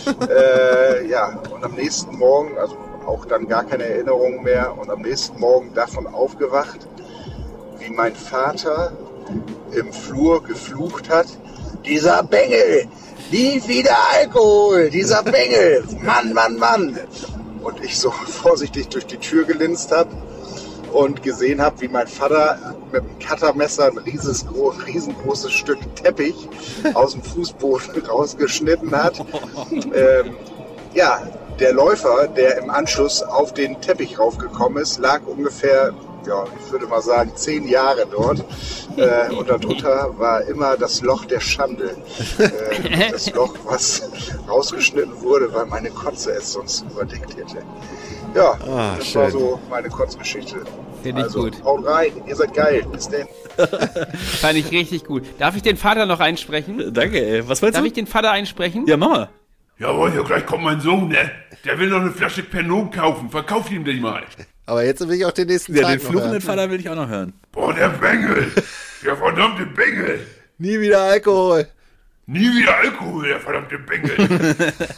[SPEAKER 6] äh, ja, und am nächsten Morgen, also auch dann gar keine Erinnerungen mehr, und am nächsten Morgen davon aufgewacht, wie mein Vater im Flur geflucht hat: Dieser Bengel, nie wieder Alkohol, dieser Bengel, Mann, Mann, Mann. Und ich so vorsichtig durch die Tür gelinst habe und gesehen habe, wie mein Vater mit dem Cuttermesser ein riesengroß, riesengroßes Stück Teppich aus dem Fußboden rausgeschnitten hat. Ähm, ja, der Läufer, der im Anschluss auf den Teppich raufgekommen ist, lag ungefähr, ja, ich würde mal sagen, zehn Jahre dort. Äh, und darunter war immer das Loch der Schande. Äh, das Loch, was rausgeschnitten wurde, weil meine Kotze es sonst überdeckt hätte. Ja,
[SPEAKER 2] Ah,
[SPEAKER 6] das
[SPEAKER 2] schön.
[SPEAKER 6] war so meine Kotzgeschichte.
[SPEAKER 3] Finde ich
[SPEAKER 6] Also,
[SPEAKER 3] gut.
[SPEAKER 6] haut rein, ihr seid geil. Bis denn.
[SPEAKER 3] Fand ich richtig gut. Darf ich den Vater noch einsprechen?
[SPEAKER 1] Danke, ey. Was meinst
[SPEAKER 3] Darf
[SPEAKER 1] du?
[SPEAKER 3] ich den Vater einsprechen?
[SPEAKER 1] Ja, Mama.
[SPEAKER 7] Jawohl, ja, gleich kommt mein Sohn, ne? Der will noch eine Flasche Pernod kaufen. Verkauf ihm den mal.
[SPEAKER 2] Aber jetzt will ich auch den nächsten
[SPEAKER 1] Ja,
[SPEAKER 2] Tag
[SPEAKER 1] den
[SPEAKER 2] noch
[SPEAKER 1] fluchenden
[SPEAKER 2] hören.
[SPEAKER 1] Vater will ich auch noch hören.
[SPEAKER 7] Boah, der Bengel. Der verdammte Bengel.
[SPEAKER 2] Nie wieder Alkohol.
[SPEAKER 7] Nie wieder Alkohol, der verdammte Bengel.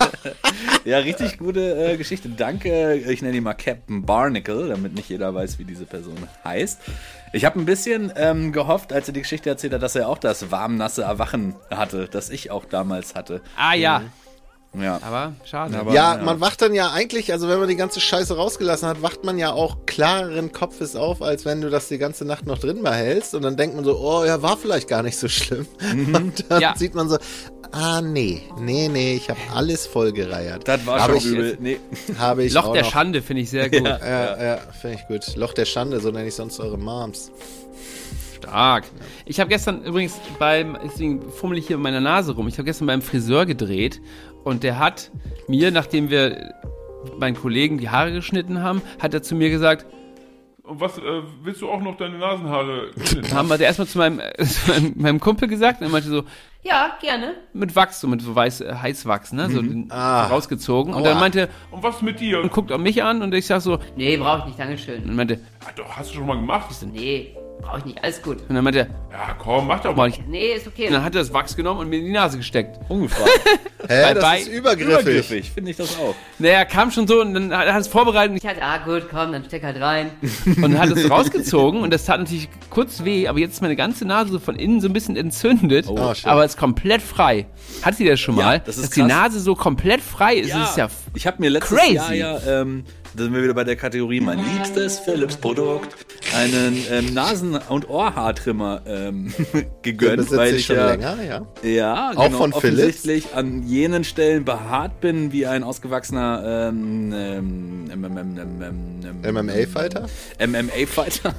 [SPEAKER 1] Ja, richtig gute äh, Geschichte. Danke. Ich nenne ihn mal Captain Barnacle, damit nicht jeder weiß, wie diese Person heißt. Ich habe ein bisschen ähm, gehofft, als er die Geschichte erzählt hat, dass er auch das warm-nasse Erwachen hatte, das ich auch damals hatte.
[SPEAKER 3] Ah ja,
[SPEAKER 1] Ja.
[SPEAKER 3] aber schade.
[SPEAKER 1] Aber-
[SPEAKER 2] Ja,
[SPEAKER 1] ja.
[SPEAKER 2] man wacht dann ja eigentlich, also wenn man die ganze Scheiße rausgelassen hat, wacht man ja auch klareren Kopfes auf, als wenn du das die ganze Nacht noch drin behältst. Und dann denkt man so, oh ja, war vielleicht gar nicht so schlimm. Und dann
[SPEAKER 3] Ja.
[SPEAKER 2] sieht man so, ah nee, nee, nee, ich habe alles vollgereiert.
[SPEAKER 1] Das war
[SPEAKER 2] Habe
[SPEAKER 1] schon
[SPEAKER 2] ich,
[SPEAKER 1] übel. Nee.
[SPEAKER 2] habe ich
[SPEAKER 3] Loch
[SPEAKER 2] auch
[SPEAKER 3] der
[SPEAKER 2] noch.
[SPEAKER 3] Schande finde ich sehr gut.
[SPEAKER 2] Ja, ja, finde ich gut. Loch der Schande, so nenne ich sonst eure Moms.
[SPEAKER 3] Stark. Ich habe gestern übrigens beim, deswegen fummel ich hier in meiner Nase rum, ich habe gestern beim Friseur gedreht und der hat mir, nachdem wir meinen Kollegen die Haare geschnitten haben, hat er zu mir gesagt,
[SPEAKER 7] Und was, äh, willst du auch noch deine Nasenhaare?
[SPEAKER 3] Haben wir erstmal zu meinem, äh, zu meinem, meinem Kumpel gesagt und er meinte so, ja, gerne. Mit Wachs, so mit so weiß, äh, Heißwachs, ne, so, den,
[SPEAKER 2] Ah.
[SPEAKER 3] so rausgezogen. Und
[SPEAKER 2] Aua.
[SPEAKER 3] dann meinte,
[SPEAKER 7] Und was mit dir?
[SPEAKER 3] und guckt auch mich an und ich sag so, nee, brauche ich nicht, Dankeschön. Und er meinte,
[SPEAKER 7] Ah, doch, hast du schon mal gemacht?
[SPEAKER 3] ich so, nee, brauche ich nicht, alles gut. Und dann meinte er,
[SPEAKER 7] Ja, komm, mach doch
[SPEAKER 3] mach
[SPEAKER 7] mal.
[SPEAKER 3] ich, nee, ist okay. Und dann hat er das Wachs genommen und mir in die Nase gesteckt.
[SPEAKER 1] Ungefragt.
[SPEAKER 2] Hä,
[SPEAKER 3] Bye,
[SPEAKER 2] das
[SPEAKER 3] bye.
[SPEAKER 2] ist übergriffig.
[SPEAKER 1] Übergriffig, finde ich das auch.
[SPEAKER 3] Naja, kam schon so und dann hat er es vorbereitet und ich hatte, ah gut, komm, dann steck halt rein. Und hat es rausgezogen und das tat natürlich kurz weh, aber jetzt ist meine ganze Nase so von innen so ein bisschen entzündet,
[SPEAKER 2] Oh, schön.
[SPEAKER 3] aber ist komplett frei. Hat sie das schon
[SPEAKER 1] Ja,
[SPEAKER 3] mal?
[SPEAKER 1] das ist
[SPEAKER 3] Dass die
[SPEAKER 1] krass.
[SPEAKER 3] Nase so komplett frei ist, das ist ja
[SPEAKER 1] ich habe mir letztes
[SPEAKER 3] crazy.
[SPEAKER 1] Jahr ja, ähm, da sind wir wieder bei der Kategorie mein liebstes Philips-Produkt, einen ähm, Nasen- und Ohrhaartrimmer ähm, gegönnt,
[SPEAKER 2] besitze
[SPEAKER 1] weil
[SPEAKER 2] ich
[SPEAKER 1] ich
[SPEAKER 2] schon
[SPEAKER 1] ja,
[SPEAKER 2] länger, ja.
[SPEAKER 1] ja
[SPEAKER 2] Auch
[SPEAKER 1] genau,
[SPEAKER 2] von Philips?
[SPEAKER 1] offensichtlich an jenen Stellen behaart bin wie ein ausgewachsener ähm, ähm, M M M M M
[SPEAKER 2] M M A-Fighter?
[SPEAKER 1] M M A-Fighter.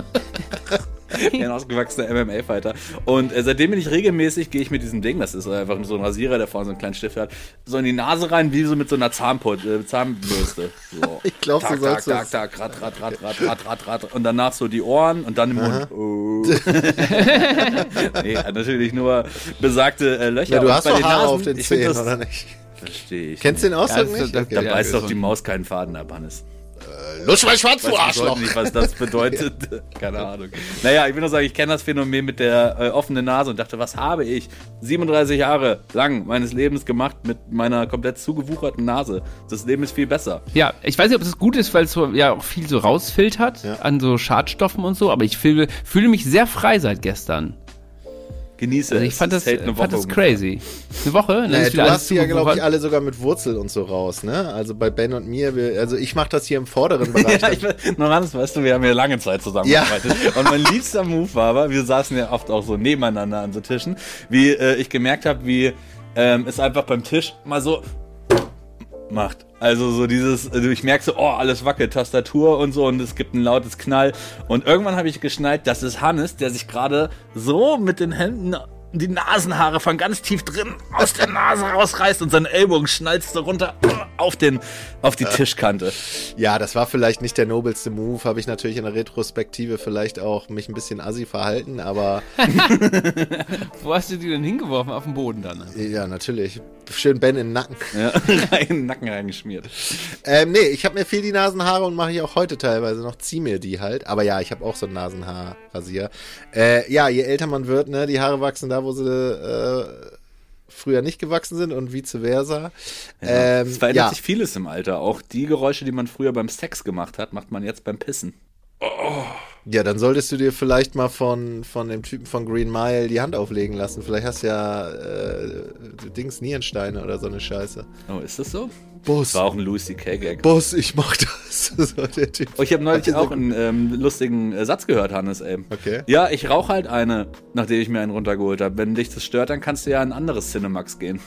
[SPEAKER 1] Ein ausgewachsener M M A-Fighter. Und äh, seitdem bin ich regelmäßig, gehe ich mit diesem Ding, das ist einfach so ein Rasierer, der vorne so einen kleinen Stift hat, so in die Nase rein, wie so mit so einer Zahnput, äh, Zahnbürste. So.
[SPEAKER 2] Ich glaub,
[SPEAKER 1] tak,
[SPEAKER 2] so sollst
[SPEAKER 1] tak,
[SPEAKER 2] du's.
[SPEAKER 1] tak, tak, rat, rat, rat, rat, rat, rat, rat. Und danach so die Ohren und dann im Mund. Oh. Nee, natürlich nur besagte äh, Löcher.
[SPEAKER 2] Ja, du
[SPEAKER 1] Und
[SPEAKER 2] hast
[SPEAKER 1] bei
[SPEAKER 2] doch
[SPEAKER 1] den
[SPEAKER 2] Haare
[SPEAKER 1] Nasen,
[SPEAKER 2] auf den
[SPEAKER 1] ich find
[SPEAKER 2] Zähnen,
[SPEAKER 1] das-
[SPEAKER 2] oder nicht?
[SPEAKER 1] Verstehe ich.
[SPEAKER 2] Kennst du den Ausdruck
[SPEAKER 3] Ja, das-
[SPEAKER 2] nicht?
[SPEAKER 3] das-
[SPEAKER 2] Okay.
[SPEAKER 1] Da
[SPEAKER 3] Ja,
[SPEAKER 1] beißt
[SPEAKER 3] ja,
[SPEAKER 1] doch die
[SPEAKER 3] schon.
[SPEAKER 1] Maus keinen Faden ab, Hannes.
[SPEAKER 2] Lutsch mal schwarz,
[SPEAKER 1] Ich
[SPEAKER 2] du
[SPEAKER 1] weiß bis
[SPEAKER 2] Arschloch!
[SPEAKER 1] heute nicht, was das bedeutet. Keine Ahnung. Naja, ich will nur sagen, ich kenne das Phänomen mit der äh, offenen Nase und dachte, was habe ich siebenunddreißig Jahre lang meines Lebens gemacht mit meiner komplett zugewucherten Nase? Das Leben ist viel besser.
[SPEAKER 3] Ja, ich weiß nicht, ob das gut ist, weil es so, ja auch viel so rausfiltert
[SPEAKER 2] Ja.
[SPEAKER 3] an so Schadstoffen und so, aber ich fühle, fühle mich sehr frei seit gestern.
[SPEAKER 1] Genieße
[SPEAKER 3] Also ich
[SPEAKER 1] es.
[SPEAKER 3] fand
[SPEAKER 1] Es
[SPEAKER 3] das,
[SPEAKER 1] hält eine
[SPEAKER 3] fand
[SPEAKER 1] Woche
[SPEAKER 3] das crazy. Eine Woche? Dann
[SPEAKER 2] Naja,
[SPEAKER 3] ist wieder
[SPEAKER 2] du
[SPEAKER 3] alles
[SPEAKER 2] hast die ja, glaube ich,
[SPEAKER 3] zugewuchert.
[SPEAKER 2] alle sogar mit Wurzel und so raus, ne? Also bei Ben und mir, wir, also ich mache das hier im vorderen Bereich.
[SPEAKER 1] Ja, ich, weiß- nur Hannes, weißt du, wir haben ja lange Zeit zusammengearbeitet. Und mein liebster Move war aber, wir saßen ja oft auch so nebeneinander an so Tischen, wie äh, ich gemerkt habe, wie ähm, es einfach beim Tisch mal so macht. Also so dieses, also ich merke so, oh, alles wackelt, Tastatur und so und es gibt ein lautes Knall. Und irgendwann habe ich geschnallt, das ist Hannes, der sich gerade so mit den Händen die Nasenhaare von ganz tief drin aus der Nase rausreißt und sein Ellbogen schnalzt so runter auf, den, auf die Tischkante.
[SPEAKER 2] Ja, das war vielleicht nicht der nobelste Move, habe ich natürlich in der Retrospektive vielleicht auch mich ein bisschen assi verhalten, aber
[SPEAKER 3] Wo hast du die denn hingeworfen? Auf den Boden dann?
[SPEAKER 2] ja, natürlich. Schön Ben in den Nacken.
[SPEAKER 1] Ja, rein, in den Nacken reingeschmiert.
[SPEAKER 2] Ähm, nee, ich habe mir viel die Nasenhaare und mache ich auch heute teilweise noch, zieh mir die halt. Aber ja, ich habe auch so einen Nasenhaarrasier. Äh, ja, je älter man wird, ne, die Haare wachsen da, wo sie äh, früher nicht gewachsen sind und vice versa.
[SPEAKER 1] Ja,
[SPEAKER 2] Ähm,
[SPEAKER 1] es verändert
[SPEAKER 2] ja.
[SPEAKER 1] sich vieles im Alter. Auch die Geräusche, die man früher beim Sex gemacht hat, macht man jetzt beim Pissen.
[SPEAKER 2] Ja, dann solltest du dir vielleicht mal von, von dem Typen von Green Mile die Hand auflegen lassen. Vielleicht hast du ja äh, Dings Nierensteine oder so eine Scheiße.
[SPEAKER 1] Oh, ist das so?
[SPEAKER 2] Boss,
[SPEAKER 1] War auch ein Louis C K-Gag.
[SPEAKER 2] Boss, ich mach das. So der Typ.
[SPEAKER 1] Oh, ich habe neulich
[SPEAKER 2] Hat
[SPEAKER 1] auch
[SPEAKER 2] dieser-
[SPEAKER 1] einen ähm, lustigen äh, Satz gehört, Hannes, ey.
[SPEAKER 2] Okay.
[SPEAKER 1] Ja, ich rauche halt eine, nachdem ich mir einen runtergeholt habe. Wenn dich das stört, dann kannst du ja in ein anderes Cinemax gehen.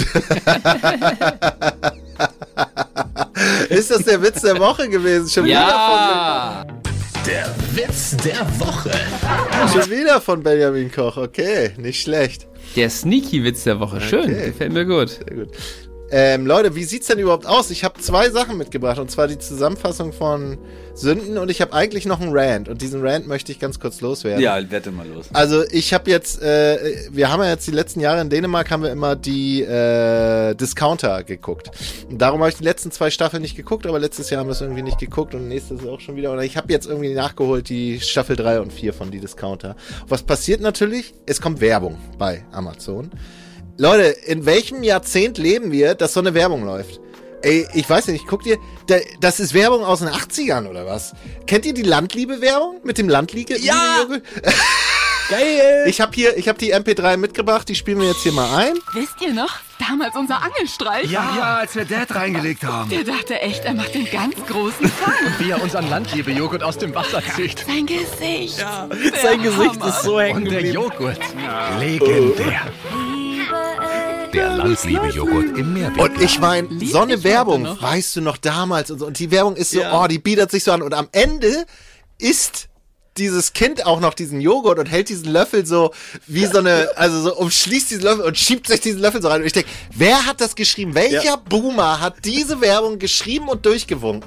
[SPEAKER 2] Ist das der Witz der Woche gewesen? Schon
[SPEAKER 3] Ja!
[SPEAKER 8] Der Witz der Woche.
[SPEAKER 2] wieder von, schon wieder von Benjamin Koch. Okay, nicht schlecht.
[SPEAKER 3] Der Sneaky-Witz der Woche. Schön,
[SPEAKER 2] Okay.
[SPEAKER 3] gefällt mir gut.
[SPEAKER 2] Sehr gut. Ähm, Leute, wie sieht's denn überhaupt aus? Ich habe zwei Sachen mitgebracht, und zwar die Zusammenfassung von Sünden und ich habe eigentlich noch einen Rant, und diesen Rant möchte ich ganz kurz loswerden.
[SPEAKER 1] Ja, wette mal los.
[SPEAKER 2] Also ich habe jetzt, äh, wir haben ja jetzt die letzten Jahre in Dänemark, haben wir immer die äh, Discounter geguckt. Und darum habe ich die letzten zwei Staffeln nicht geguckt, aber letztes Jahr haben wir es irgendwie nicht geguckt und nächstes auch schon wieder. Und ich habe jetzt irgendwie nachgeholt die Staffel drei und vier von die Discounter. Was passiert natürlich? Es kommt Werbung bei Amazon. Leute, in welchem Jahrzehnt leben wir, dass so eine Werbung läuft? Ey, ich weiß nicht, guck dir, da, das ist Werbung aus den achtzigern oder was? Kennt ihr die Landliebe-Werbung mit dem Landliebe?
[SPEAKER 1] Ja!
[SPEAKER 2] Joghurt?
[SPEAKER 1] Geil!
[SPEAKER 2] Ich habe hier, ich habe die M P drei mitgebracht, die spielen wir jetzt hier mal ein.
[SPEAKER 9] Wisst ihr noch? Damals unser Angelstreich.
[SPEAKER 8] Ja, als wir Dad reingelegt haben.
[SPEAKER 9] Der dachte echt, er macht den ganz großen Fang.
[SPEAKER 8] Wie er unseren Landliebe-Joghurt aus dem Wasser zieht.
[SPEAKER 9] Sein Gesicht.
[SPEAKER 1] Ja,
[SPEAKER 9] Der
[SPEAKER 1] sein Gesicht
[SPEAKER 9] Hammer.
[SPEAKER 1] ist so hängen
[SPEAKER 8] Und der
[SPEAKER 1] geblieben.
[SPEAKER 8] Joghurt. Legendär. Der Landliebe-Joghurt im Meerweg.
[SPEAKER 2] Und ich meine,
[SPEAKER 9] Lieb
[SPEAKER 2] so eine
[SPEAKER 9] ich
[SPEAKER 2] Werbung,
[SPEAKER 9] heute noch.
[SPEAKER 2] weißt du noch damals und so. Und die Werbung ist so,
[SPEAKER 1] Ja.
[SPEAKER 2] oh, die bietet sich so an. Und am Ende isst dieses Kind auch noch diesen Joghurt und hält diesen Löffel so wie so eine, also so umschließt diesen Löffel und schiebt sich diesen Löffel so rein. Und ich denke, wer hat das geschrieben? Welcher
[SPEAKER 1] Ja.
[SPEAKER 2] Boomer hat diese Werbung geschrieben und durchgewunken?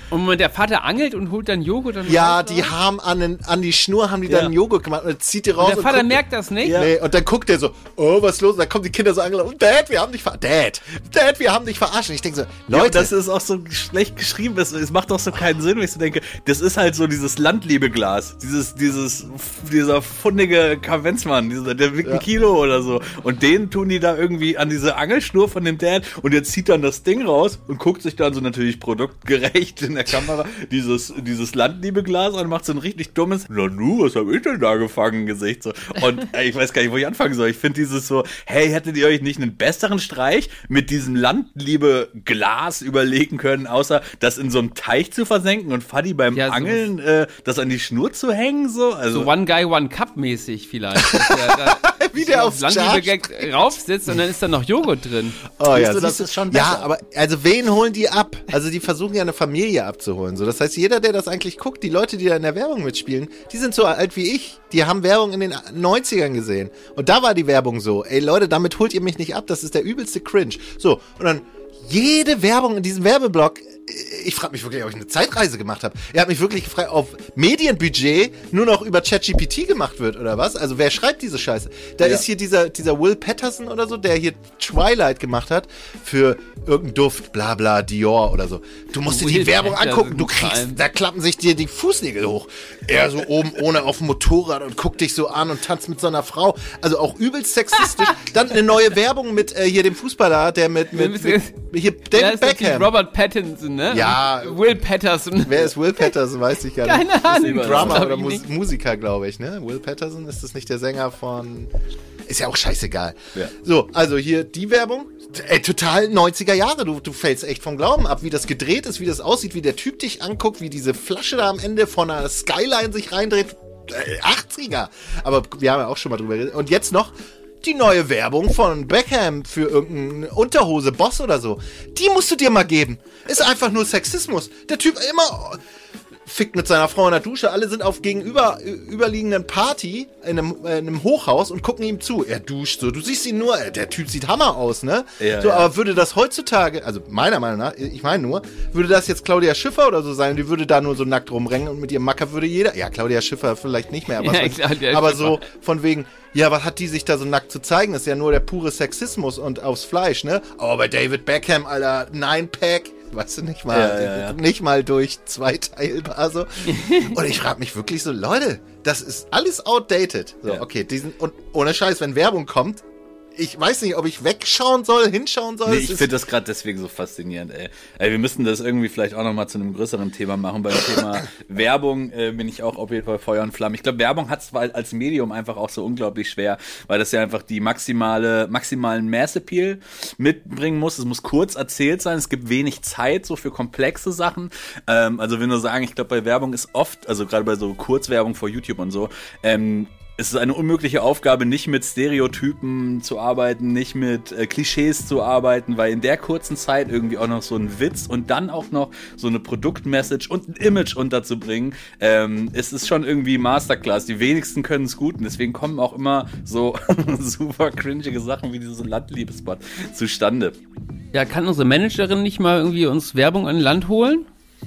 [SPEAKER 3] Und Moment, der Vater angelt und holt dann Joghurt dann
[SPEAKER 2] Ja,
[SPEAKER 3] raus,
[SPEAKER 2] die
[SPEAKER 3] oder?
[SPEAKER 2] haben an, den, an die Schnur haben die
[SPEAKER 1] Ja.
[SPEAKER 2] dann Joghurt gemacht und dann zieht die raus.
[SPEAKER 3] Und der Vater
[SPEAKER 2] guckt,
[SPEAKER 3] merkt das nicht?
[SPEAKER 2] Nee, und dann guckt der so, oh, was ist los? Und dann kommen die Kinder so angelaufen, Dad, wir haben dich verarscht. Dad, Dad, wir haben dich verarscht. Und ich denke so,
[SPEAKER 1] Leute,
[SPEAKER 2] Leute,
[SPEAKER 1] das ist auch so schlecht geschrieben. Es, es macht doch so keinen Sinn, wenn ich so denke, das ist halt so dieses Landliebeglas. Dieses, dieses, dieser fundige Kavenzmann, dieser, der wiegt
[SPEAKER 2] Ja.
[SPEAKER 1] ein Kilo oder so. Und den tun die da irgendwie an diese Angelschnur von dem Dad und der zieht dann das Ding raus und guckt sich dann so natürlich produktgerecht in der Kamera dieses, dieses Landliebeglas an und macht so ein richtig dummes, na nu, was hab ich denn da gefangen, Gesicht so. Und ey, ich weiß gar nicht, wo ich anfangen soll. Ich finde dieses so, hey, hättet ihr euch nicht einen besseren Streich mit diesem Landliebe-Glas überlegen können, außer das in so einem Teich zu versenken und Fadi beim
[SPEAKER 3] Ja, so
[SPEAKER 1] Angeln äh, das an die Schnur zu hängen, so? Also,
[SPEAKER 3] So One Guy, One Cup mäßig vielleicht. Dass der da
[SPEAKER 2] wie der aufs
[SPEAKER 3] Landliebe raufsitzt und dann ist da noch Joghurt drin.
[SPEAKER 2] Oh ja,
[SPEAKER 1] Siehst du, das
[SPEAKER 2] siehst du?
[SPEAKER 1] ist schon
[SPEAKER 2] ja,
[SPEAKER 1] besser.
[SPEAKER 2] aber also wen holen die ab? Also die versuchen ja eine Familie abzuholen. So, das heißt, jeder, der das eigentlich guckt, die Leute, die da in der Werbung mitspielen, die sind so alt wie ich. Die haben Werbung in den neunzigern gesehen. Und da war die Werbung so, ey Leute, damit holt ihr mich nicht ab, das ist der übelste Cringe. So, und dann jede Werbung in diesem Werbeblock, ich frage mich wirklich, ob ich eine Zeitreise gemacht habe. Er hat mich wirklich gefragt, ob Medienbudget nur noch über ChatGPT gemacht wird oder was? Also wer schreibt diese Scheiße? Da
[SPEAKER 1] Ja.
[SPEAKER 2] ist hier dieser, dieser Will Patterson oder so, der hier Twilight gemacht hat für irgendeinen Duft, bla bla, Dior oder so. Du musst dir die
[SPEAKER 3] Will
[SPEAKER 2] Werbung
[SPEAKER 3] Patterson
[SPEAKER 2] angucken, du
[SPEAKER 3] vor
[SPEAKER 2] kriegst,
[SPEAKER 3] allem.
[SPEAKER 2] da klappen sich dir die Fußnägel hoch. Er so oben ohne auf dem Motorrad und guckt dich so an und tanzt mit so einer Frau. Also auch übelst sexistisch. Dann eine neue Werbung mit äh, hier dem Fußballer, der mit, mit, mit hier
[SPEAKER 3] Der
[SPEAKER 2] David
[SPEAKER 3] ist doch die
[SPEAKER 2] Beckham.
[SPEAKER 3] Robert Pattinson, ne?
[SPEAKER 2] Ja.
[SPEAKER 3] Will Patterson.
[SPEAKER 2] Wer ist Will Patterson, weiß ich gar nicht.
[SPEAKER 3] Keine Ahnung.
[SPEAKER 2] Ist ein Drummer
[SPEAKER 3] Glaub
[SPEAKER 2] oder
[SPEAKER 3] ich
[SPEAKER 2] Mus
[SPEAKER 3] nicht.
[SPEAKER 2] Musiker, glaube ich, ne? Will Patterson, ist das nicht der Sänger von... Ist ja auch scheißegal.
[SPEAKER 1] Ja.
[SPEAKER 2] So, also hier die Werbung. Ey, total neunziger Jahre. Du, du fällst echt vom Glauben ab, wie das gedreht ist, wie das aussieht, wie der Typ dich anguckt, wie diese Flasche da am Ende von einer Skyline sich reindreht. Äh, achtziger. Aber wir haben ja auch schon mal drüber geredet. Und jetzt noch die neue Werbung von Beckham für irgendeine Unterhose, Boss oder so. Die musst du dir mal geben. Ist einfach nur Sexismus. Der Typ immer fickt mit seiner Frau in der Dusche. Alle sind auf gegenüber überliegenden Party in einem, äh, in einem Hochhaus und gucken ihm zu. Er duscht so. Du siehst ihn nur, äh, der Typ sieht Hammer aus, ne?
[SPEAKER 1] Ja,
[SPEAKER 2] so,
[SPEAKER 1] ja.
[SPEAKER 2] aber würde das heutzutage, also meiner Meinung nach, ich meine nur, würde das jetzt Claudia Schiffer oder so sein, die würde da nur so nackt rumrennen und mit ihrem Macker würde jeder, ja, Claudia Schiffer vielleicht nicht mehr, aber,
[SPEAKER 3] Ja,
[SPEAKER 2] so,
[SPEAKER 3] Claudia
[SPEAKER 2] aber
[SPEAKER 3] Schiffer.
[SPEAKER 2] so von wegen, ja, was hat die sich da so nackt zu zeigen? Das ist ja nur der pure Sexismus und aufs Fleisch, ne? Aber bei David Beckham, Alter, Nine-Pack, weißt du, nicht mal,
[SPEAKER 1] Ja, ja, ja.
[SPEAKER 2] nicht mal durch zwei teilbar so. Und ich frage mich wirklich so, Leute, das ist alles outdated. So,
[SPEAKER 1] Ja.
[SPEAKER 2] okay, diesen, und ohne Scheiß, wenn Werbung kommt, ich weiß nicht, ob ich wegschauen soll, hinschauen soll.
[SPEAKER 1] Nee,
[SPEAKER 2] Es
[SPEAKER 1] ich
[SPEAKER 2] ist-
[SPEAKER 1] finde das gerade deswegen so faszinierend, ey. ey. Wir müssten das irgendwie vielleicht auch nochmal zu einem größeren Thema machen. Beim Thema Werbung äh, bin ich auch auf jeden Fall Feuer und Flamme. Ich glaube, Werbung hat es als Medium einfach auch so unglaublich schwer, weil das ja einfach die maximale, maximalen Mass-Appeal mitbringen muss. Es muss kurz erzählt sein, es gibt wenig Zeit so für komplexe Sachen. Ähm, also wenn wir sagen, ich glaube, bei Werbung ist oft, also gerade bei so Kurzwerbung vor YouTube und so, ähm, es ist eine unmögliche Aufgabe, nicht mit Stereotypen zu arbeiten, nicht mit äh, Klischees zu arbeiten, weil in der kurzen Zeit irgendwie auch noch so ein Witz und dann auch noch so eine Produktmessage und ein Image unterzubringen, ähm, es ist schon irgendwie Masterclass. Die wenigsten können es gut und deswegen kommen auch immer so super cringige Sachen wie diese Landliebespot zustande.
[SPEAKER 3] Ja, kann unsere Managerin nicht mal irgendwie uns Werbung an Land holen?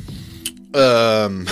[SPEAKER 2] Ähm.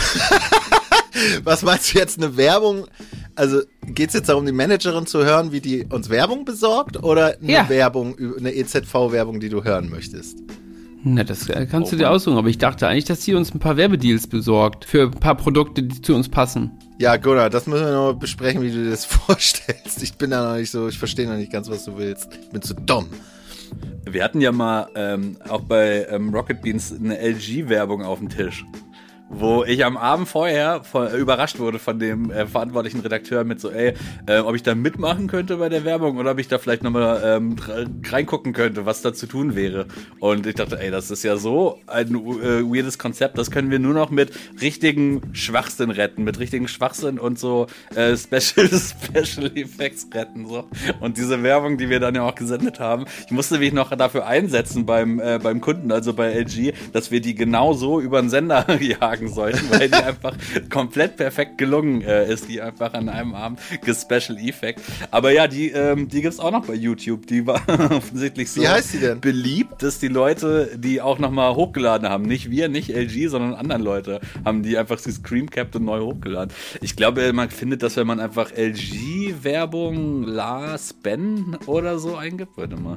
[SPEAKER 2] Was meinst du jetzt, eine Werbung? Also geht's jetzt darum, die Managerin zu hören, wie die uns Werbung besorgt, oder eine
[SPEAKER 3] Ja.
[SPEAKER 2] Werbung, eine E Z V-Werbung, die du hören möchtest?
[SPEAKER 3] Na, das äh, kannst
[SPEAKER 1] Oh
[SPEAKER 3] du dir
[SPEAKER 1] Mann.
[SPEAKER 3] aussuchen, aber ich dachte eigentlich, dass sie uns ein paar Werbedeals besorgt für ein paar Produkte, die zu uns passen.
[SPEAKER 2] Ja, Gunnar, das müssen wir noch besprechen, wie du dir das vorstellst. Ich bin da noch nicht so, ich verstehe noch nicht ganz, was du willst. Ich bin zu dumm.
[SPEAKER 1] Wir hatten ja mal ähm, auch bei ähm, Rocket Beans eine L G-Werbung auf dem Tisch, wo ich am Abend vorher voll, äh, überrascht wurde von dem äh, verantwortlichen Redakteur mit so, ey, äh, ob ich da mitmachen könnte bei der Werbung oder ob ich da vielleicht nochmal ähm, reingucken könnte, was da zu tun wäre. Und ich dachte, ey, das ist ja so ein äh, weirdes Konzept, das können wir nur noch mit richtigen Schwachsinn retten, mit richtigen Schwachsinn und so äh, Special, Special Effects retten. So. Und diese Werbung, die wir dann ja auch gesendet haben, ich musste mich noch dafür einsetzen beim, äh, beim Kunden, also bei L G, dass wir die genau so über den Sender jagen sagen sollten, weil die einfach komplett perfekt gelungen äh, ist, die einfach an einem Abend ge-Special Effect. Aber ja, die, ähm, die gibt's auch noch bei YouTube. Die war offensichtlich so
[SPEAKER 2] Wie heißt die denn?
[SPEAKER 1] beliebt, dass die Leute, die auch nochmal hochgeladen haben, nicht wir, nicht L G, sondern anderen Leute, haben die einfach sie screencapped und neu hochgeladen. Ich glaube, man findet das, wenn man einfach L G-Werbung Lars Ben oder so eingibt. Warte mal.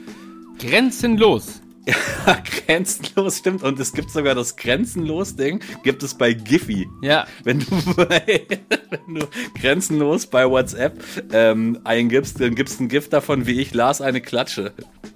[SPEAKER 3] Grenzenlos.
[SPEAKER 1] Ja, grenzenlos, stimmt. Und es gibt sogar das Grenzenlos-Ding, gibt es bei Giphy.
[SPEAKER 3] Ja.
[SPEAKER 1] Wenn du, bei, wenn du grenzenlos bei WhatsApp ähm, eingibst, dann gibst du ein GIF davon, wie ich Lars eine Klatsche.